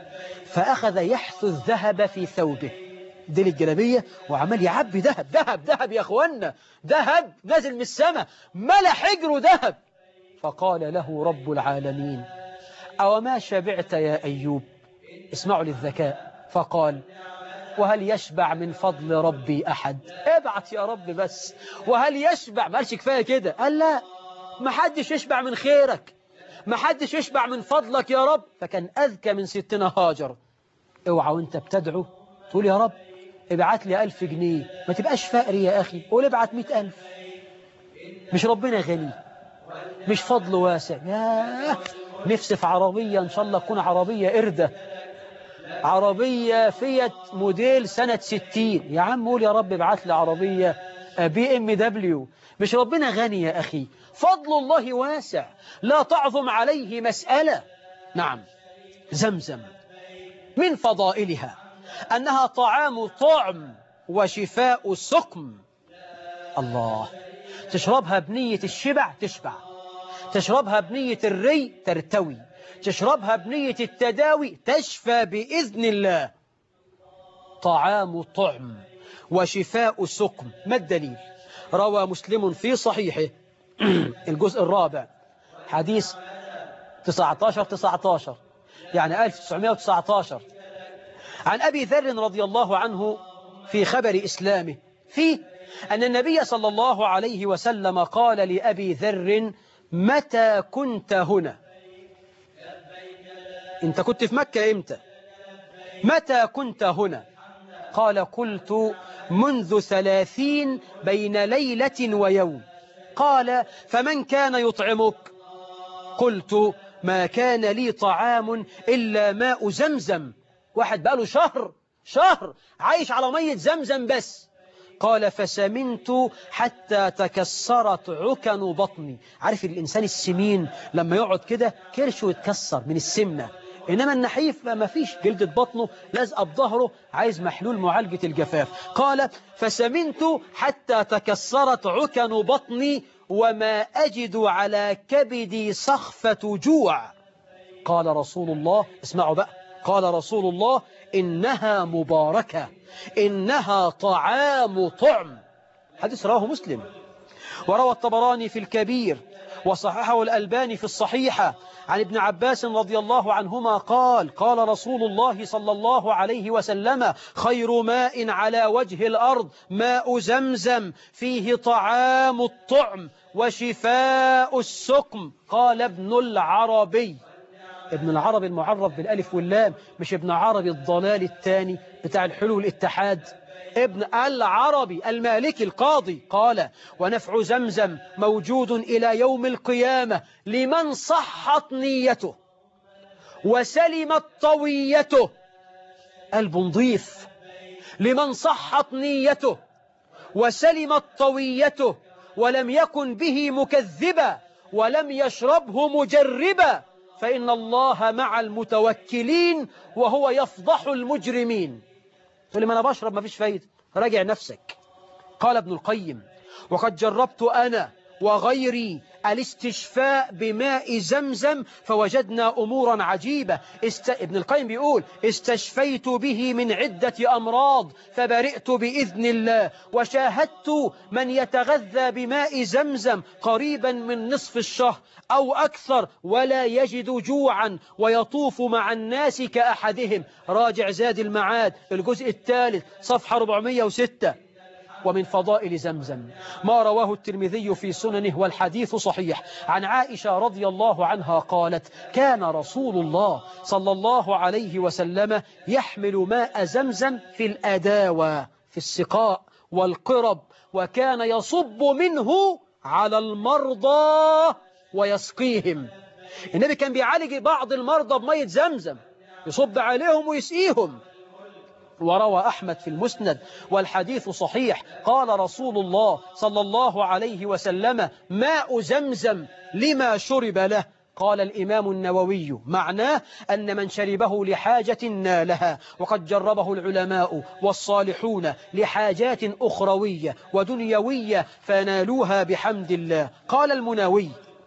فأخذ يحث الذهب في ثوبه، دي الجلابية وعمال يعبي ذهب ذهب ذهب يا أخوانا، ذهب نازل من السماء ملا حجره ذهب. فقال له رب العالمين أو ما شبعت يا أيوب؟ اسمعوا للذكاء. فقال وهل يشبع من فضل ربي أحد؟ ابعت يا رب بس. وهل يشبع؟ ما قالش كفاية كده، قال لا، ما حدش يشبع من خيرك، ما حدش يشبع من فضلك يا رب. فكان أذكى من ستنا هاجر. اوعى وانت بتدعو تقول يا رب ابعت لي ألف جنيه، ما تبقاش فقري يا أخي، قول ابعت مئة ألف. مش ربنا غني؟ مش فضل واسع؟ ياه، نفسي في عربية إن شاء الله تكون عربية إردة، عربية فيت موديل سنة ستين. يا عم قول يا رب ابعت لي عربية بي ام دبليو. مش ربنا غني يا أخي؟ فضل الله واسع لا تعظم عليه مسألة. نعم، زمزم من فضائلها أنها طعام طعم وشفاء سقم. الله، تشربها بنية الشبع تشبع، تشربها بنية الري ترتوي، تشربها بنية التداوي تشفى بإذن الله. طعام طعم وشفاء سقم. ما الدليل؟ روى مسلم في صحيحه الجزء الرابع حديث تسعة عشر تسعة عشر يعني ألف وتسعمائة وتسعة عشر عن أبي ذر رضي الله عنه في خبر إسلامه فيه أن النبي صلى الله عليه وسلم قال لأبي ذر متى كنت هنا؟ أنت كنت في مكة إمتى؟ متى كنت هنا؟ قال قلت منذ ثلاثين بين ليلة ويوم. قال فمن كان يطعمك؟ قلت ما كان لي طعام إلا ماء زمزم. واحد بقاله شهر شهر عايش على مية زمزم بس. قال فسمنت حتى تكسرت عكن بطني. عارف الإنسان السمين لما يقعد كده كرشه يتكسر من السمنة، إنما النحيف ما فيش، جلدة بطنه لازقة بظهره، عايز محلول معالجة الجفاف. قال فسمنت حتى تكسرت عكن بطني وما أجد على كبدي صخفة جوع. قال رسول الله، اسمعوا بقى، قال رسول الله إنها مباركة، إنها طعام طعم. حديث رواه مسلم. وروى الطبراني في الكبير وصححه الألباني في الصحيحة عن ابن عباس رضي الله عنهما قال قال رسول الله صلى الله عليه وسلم خير ماء على وجه الأرض ماء زمزم فيه طعام الطعم وشفاء السقم. قال ابن العربي، ابن العربي المعرف بالألف واللام، مش ابن عربي الضلال الثاني بتاع الحلول الاتحاد، ابن العربي المالكي القاضي. قال ونفع زمزم موجود إلى يوم القيامة لمن صحت نيته وسلمت طويته. قلب نظيف، لمن صحت نيته وسلمت طويته ولم يكن به مكذبا ولم يشربه مجربا، فإن الله مع المتوكلين وهو يفضح المجرمين. تقول لي ما أنا بشرب ما فيش فايدة، راجع نفسك. قال ابن القيم وقد جربت أنا وغيري الاستشفاء بماء زمزم فوجدنا أمورا عجيبة. است... ابن القيم بيقول استشفيت به من عدة أمراض فبرئت بإذن الله، وشاهدت من يتغذى بماء زمزم قريبا من نصف الشهر أو أكثر ولا يجد جوعا ويطوف مع الناس كأحدهم. راجع زاد المعاد الجزء الثالث صفحة أربعمائة وستة. ومن فضائل زمزم ما رواه الترمذي في سننه والحديث صحيح عن عائشة رضي الله عنها قالت كان رسول الله صلى الله عليه وسلم يحمل ماء زمزم في الأداوة في السقاء والقرب، وكان يصب منه على المرضى ويسقيهم. النبي كان بيعالج بعض المرضى بمية زمزم، يصب عليهم ويسقيهم. وروى أحمد في المسند والحديث صحيح قال رسول الله صلى الله عليه وسلم ماء زمزم لما شرب له. قال الإمام النووي معناه أن من شربه لحاجة نالها، وقد جربه العلماء والصالحون لحاجات أخروية ودنيوية فنالوها بحمد الله. قال المناوي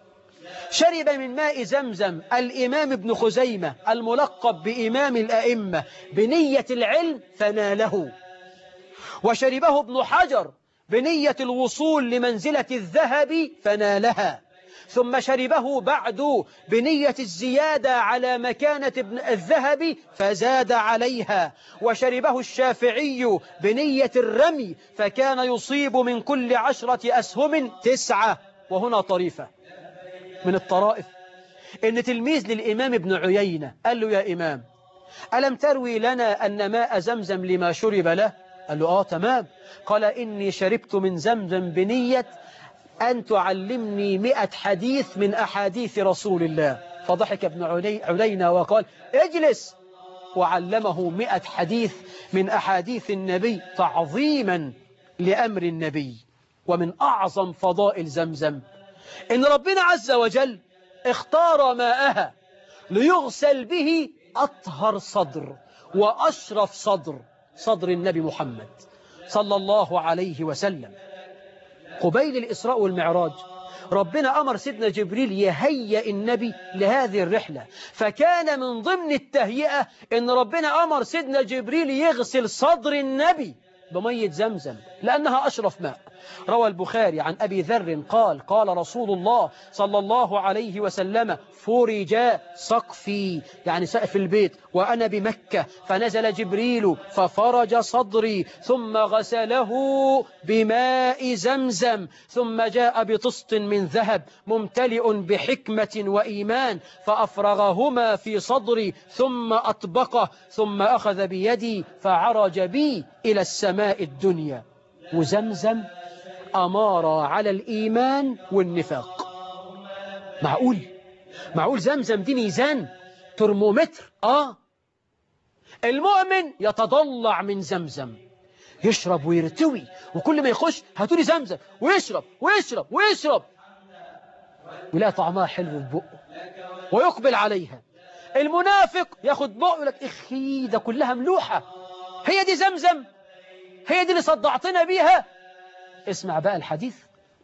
شرب من ماء زمزم الإمام ابن خزيمة الملقب بإمام الأئمة بنية العلم فناله، وشربه ابن حجر بنية الوصول لمنزلة الذهب فنالها، ثم شربه بعد بنية الزيادة على مكانة ابن الذهب فزاد عليها، وشربه الشافعي بنية الرمي فكان يصيب من كل عشرة أسهم تسعة. وهنا طريفة من الطرائف إن تلميذ للإمام ابن عيينة قال له: يا إمام، ألم تروي لنا أن ماء زمزم لما شرب له؟ قال له: آه تمام. قال: إني شربت من زمزم بنية أن تعلمني مئة حديث من أحاديث رسول الله. فضحك ابن عيينة وقال: اجلس. وعلمه مئة حديث من أحاديث النبي تعظيما لأمر النبي. ومن أعظم فضائل زمزم إن ربنا عز وجل اختار ماءها ليغسل به أطهر صدر وأشرف صدر، صدر النبي محمد صلى الله عليه وسلم. قبيل الإسراء والمعراج ربنا أمر سيدنا جبريل يهيئ النبي لهذه الرحلة، فكان من ضمن التهيئة إن ربنا أمر سيدنا جبريل يغسل صدر النبي بمية زمزم لأنها أشرف ماء. روى البخاري عن أبي ذر قال: قال رسول الله صلى الله عليه وسلم: فرج سقفي، يعني سقف البيت، وأنا بمكة، فنزل جبريل ففرج صدري ثم غسله بماء زمزم، ثم جاء بطست من ذهب ممتلئ بحكمة وإيمان فأفرغهما في صدري ثم أطبقه، ثم أخذ بيدي فعرج بي إلى السماء الدنيا. وزمزم أمارة على الإيمان والنفاق. معقول معقول زمزم دي ميزان ترمومتر؟ آه المؤمن يتضلع من زمزم، يشرب ويرتوي، وكل ما يخش هاتولي زمزم، ويشرب ويشرب ويشرب، ويلاقي طعمها حلو في بقه ويقبل عليها. المنافق ياخد بقه يقول لك: اخي ده كلها ملوحة، هي دي زمزم؟ هي دي اللي صدعتنا بيها؟ اسمع بقى الحديث.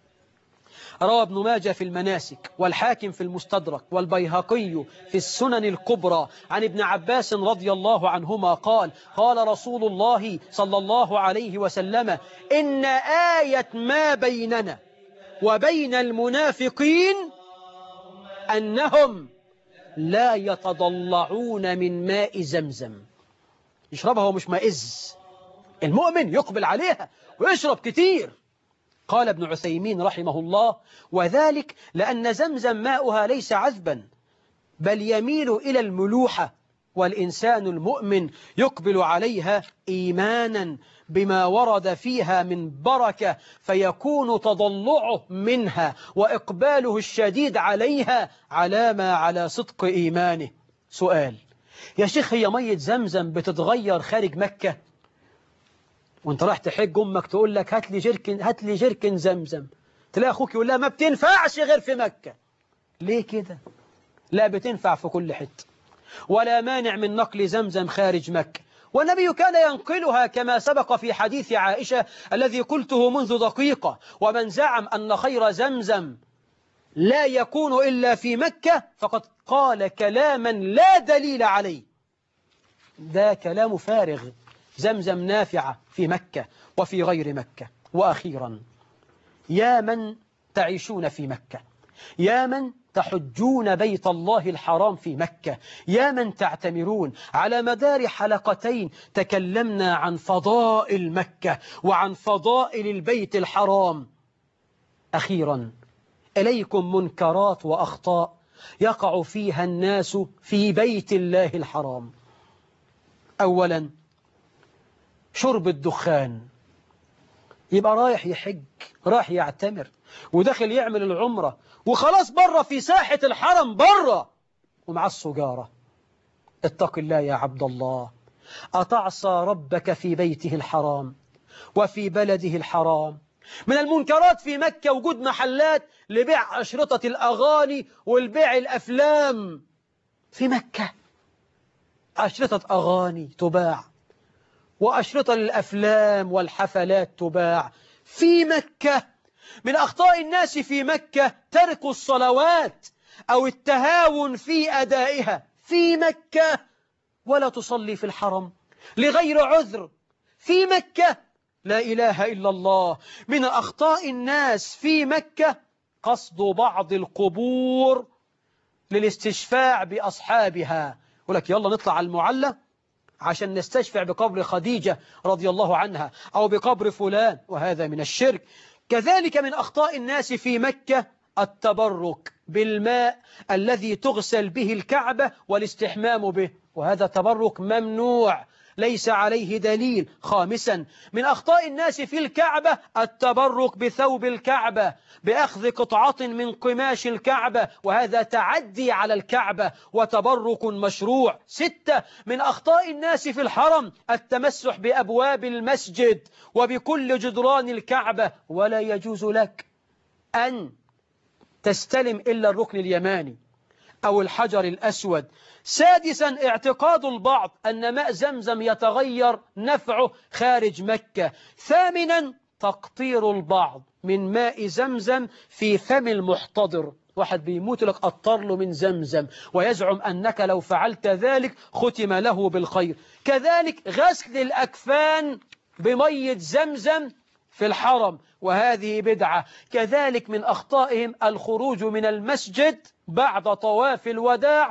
روى ابن ماجه في المناسك، والحاكم في المستدرك، والبيهقي في السنن الكبرى عن ابن عباس رضي الله عنهما قال: قال رسول الله صلى الله عليه وسلم: إن آية ما بيننا وبين المنافقين أنهم لا يتضلعون من ماء زمزم. يشربها ومش مائز، المؤمن يقبل عليها ويشرب كتير. قال ابن عثيمين رحمه الله: وذلك لأن زمزم ماؤها ليس عذبا بل يميل إلى الملوحة، والإنسان المؤمن يقبل عليها إيمانا بما ورد فيها من بركة، فيكون تضلعه منها وإقباله الشديد عليها علامة على صدق إيمانه. سؤال: يا شيخ، هي مية زمزم بتتغير خارج مكة؟ وانت راح تحج أمك تقول لك: هات لي جركن هات لي جركن زمزم، تلاقي أخوك يقول لها: ما بتنفعش غير في مكة. ليه كده؟ لا، بتنفع في كل حتة، ولا مانع من نقل زمزم خارج مكة، والنبي كان ينقلها كما سبق في حديث عائشة الذي قلته منذ دقيقة: ومن زعم أن خير زمزم لا يكون إلا في مكة فقد قال كلاما لا دليل عليه. ده كلام فارغ. زمزم نافعة في مكة وفي غير مكة. وأخيرا، يا من تعيشون في مكة، يا من تحجون بيت الله الحرام في مكة، يا من تعتمرون، على مدار حلقتين تكلمنا عن فضائل مكة وعن فضائل البيت الحرام. أخيرا، إليكم منكرات وأخطاء يقع فيها الناس في بيت الله الحرام. أولا، شرب الدخان. يبقى رايح يحج، رايح يعتمر، وداخل يعمل العمرة، وخلاص بره في ساحة الحرم بره، ومع السجارة. اتق الله يا عبد الله، أتعصى ربك في بيته الحرام وفي بلده الحرام. من المنكرات في مكة وجود محلات لبيع أشرطة الأغاني والبيع الأفلام. في مكة أشرطة أغاني تباع، وأشرطة للأفلام والحفلات تباع في مكة. من أخطاء الناس في مكة ترك الصلوات أو التهاون في أدائها في مكة، ولا تصلي في الحرم لغير عذر في مكة. لا إله إلا الله. من أخطاء الناس في مكة قصد بعض القبور للاستشفاع بأصحابها. يقول لك يلا نطلع على المعلى عشان نستشفع بقبر خديجة رضي الله عنها أو بقبر فلان، وهذا من الشرك. كذلك من أخطاء الناس في مكة التبرك بالماء الذي تغسل به الكعبة والاستحمام به، وهذا تبرك ممنوع ليس عليه دليل. خامسا من أخطاء الناس في الكعبة التبرك بثوب الكعبة بأخذ قطعة من قماش الكعبة، وهذا تعدي على الكعبة وتبرك مشروع. ستة من أخطاء الناس في الحرم التمسح بأبواب المسجد وبكل جدران الكعبة، ولا يجوز لك أن تستلم إلا الركن اليماني أو الحجر الأسود. سادسا اعتقاد البعض أن ماء زمزم يتغير نفعه خارج مكة. ثامنا تقطير البعض من ماء زمزم في فم المحتضر، واحد بيموت لك قطر له من زمزم ويزعم أنك لو فعلت ذلك ختم له بالخير. كذلك غسل الأكفان بمية زمزم في الحرم، وهذه بدعة. كذلك من أخطائهم الخروج من المسجد بعد طواف الوداع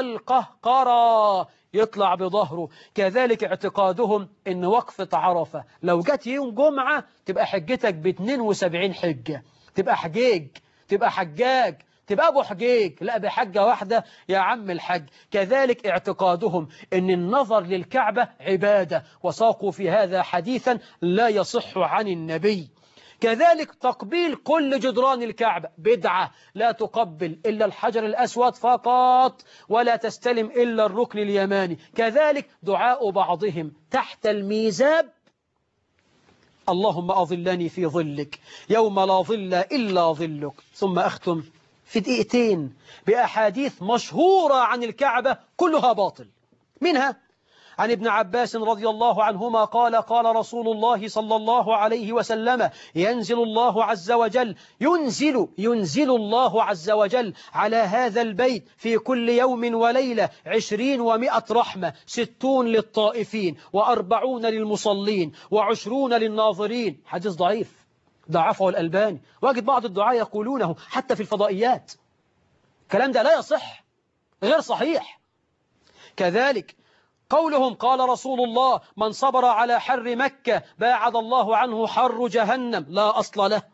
القهقرة، يطلع بظهره. كذلك اعتقادهم ان وقفة عرفة لو جت يوم جمعة تبقى حجتك ب اثنين وسبعين حجة، تبقى حجيج، تبقى حجاج، تبقى أبو حجيج، لا بحجة واحدة يا عم الحج. كذلك اعتقادهم ان النظر للكعبة عبادة، وساقوا في هذا حديثا لا يصح عن النبي. كذلك تقبيل كل جدران الكعبة بدعة، لا تقبل إلا الحجر الأسود فقط، ولا تستلم إلا الركن اليماني. كذلك دعاء بعضهم تحت الميزاب اللهم أظلني في ظلك يوم لا ظل إلا ظلك. ثم أختم في دقيقتين بأحاديث مشهورة عن الكعبة كلها باطل. منها عن ابن عباس رضي الله عنهما قال قال رسول الله صلى الله عليه وسلم ينزل الله عز وجل ينزل ينزل الله عز وجل على هذا البيت في كل يوم وليلة عشرين ومائة رحمة، ستون للطائفين وأربعون للمصلين وعشرون للناظرين. حديث ضعيف ضعفه الألباني، واجد بعض الدعاء يقولونه حتى في الفضائيات. الكلام ده لا يصح، غير صحيح. كذلك قولهم قال رسول الله من صبر على حر مكة باعد الله عنه حر جهنم، لا أصل له.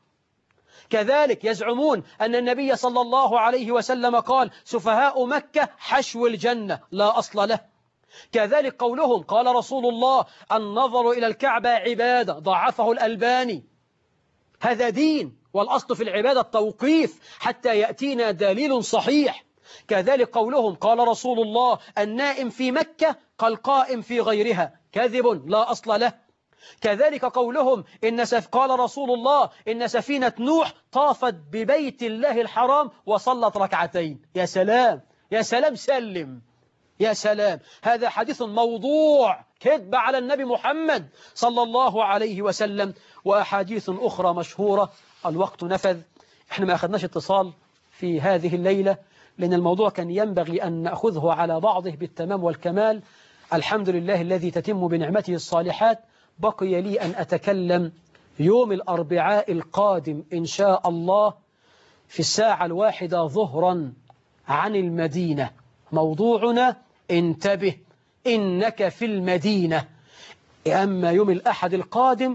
كذلك يزعمون أن النبي صلى الله عليه وسلم قال سفهاء مكة حشو الجنة، لا أصل له. كذلك قولهم قال رسول الله النظر إلى الكعبة عبادة، ضعفه الألباني. هذا دين، والأصل في العبادة التوقيف حتى يأتينا دليل صحيح. كذلك قولهم قال رسول الله النائم في مكة كالقائم في غيرها، كذب لا أصل له. كذلك قولهم إن سف قال رسول الله إن سفينة نوح طافت ببيت الله الحرام وصلت ركعتين. يا سلام يا سلام سلم يا سلام، هذا حديث موضوع كذب على النبي محمد صلى الله عليه وسلم. وأحاديث أخرى مشهورة. الوقت نفذ، احنا ما أخذناش اتصال في هذه الليلة لأن الموضوع كان ينبغي أن نأخذه على بعضه بالتمام والكمال. الحمد لله الذي تتم بنعمته الصالحات. بقي لي أن أتكلم يوم الأربعاء القادم إن شاء الله في الساعة الواحدة ظهرا عن المدينة. موضوعنا انتبه إنك في المدينة. أما يوم الأحد القادم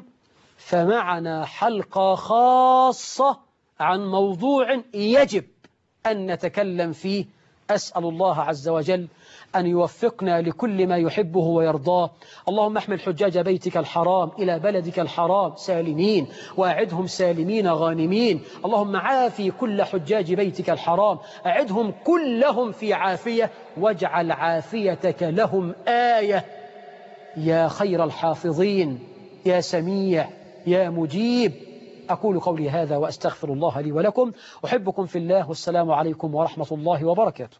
فمعنا حلقة خاصة عن موضوع يجب أن نتكلم فيه. أسأل الله عز وجل أن يوفقنا لكل ما يحبه ويرضاه. اللهم احمل حجاج بيتك الحرام إلى بلدك الحرام سالمين، وأعدهم سالمين غانمين. اللهم عافي كل حجاج بيتك الحرام، أعدهم كلهم في عافية، واجعل عافيتك لهم آية يا خير الحافظين يا سميع يا مجيب. أقول قولي هذا وأستغفر الله لي ولكم. أحبكم في الله، والسلام عليكم ورحمة الله وبركاته.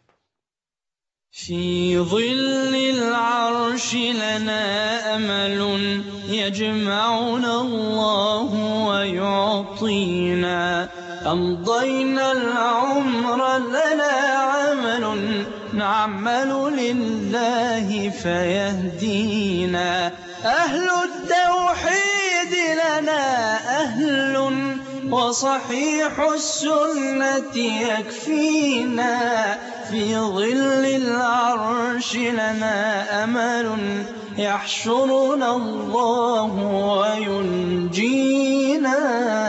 في ظل العرش لنا أمل يجمعنا الله ويعطينا أمضينا العمر لنا عمل نعمل لله فيهدينا أهل التوحيد لنا أهل وصحيح السنة يكفينا في ظل العرش لنا أمل يحشرنا الله وينجينا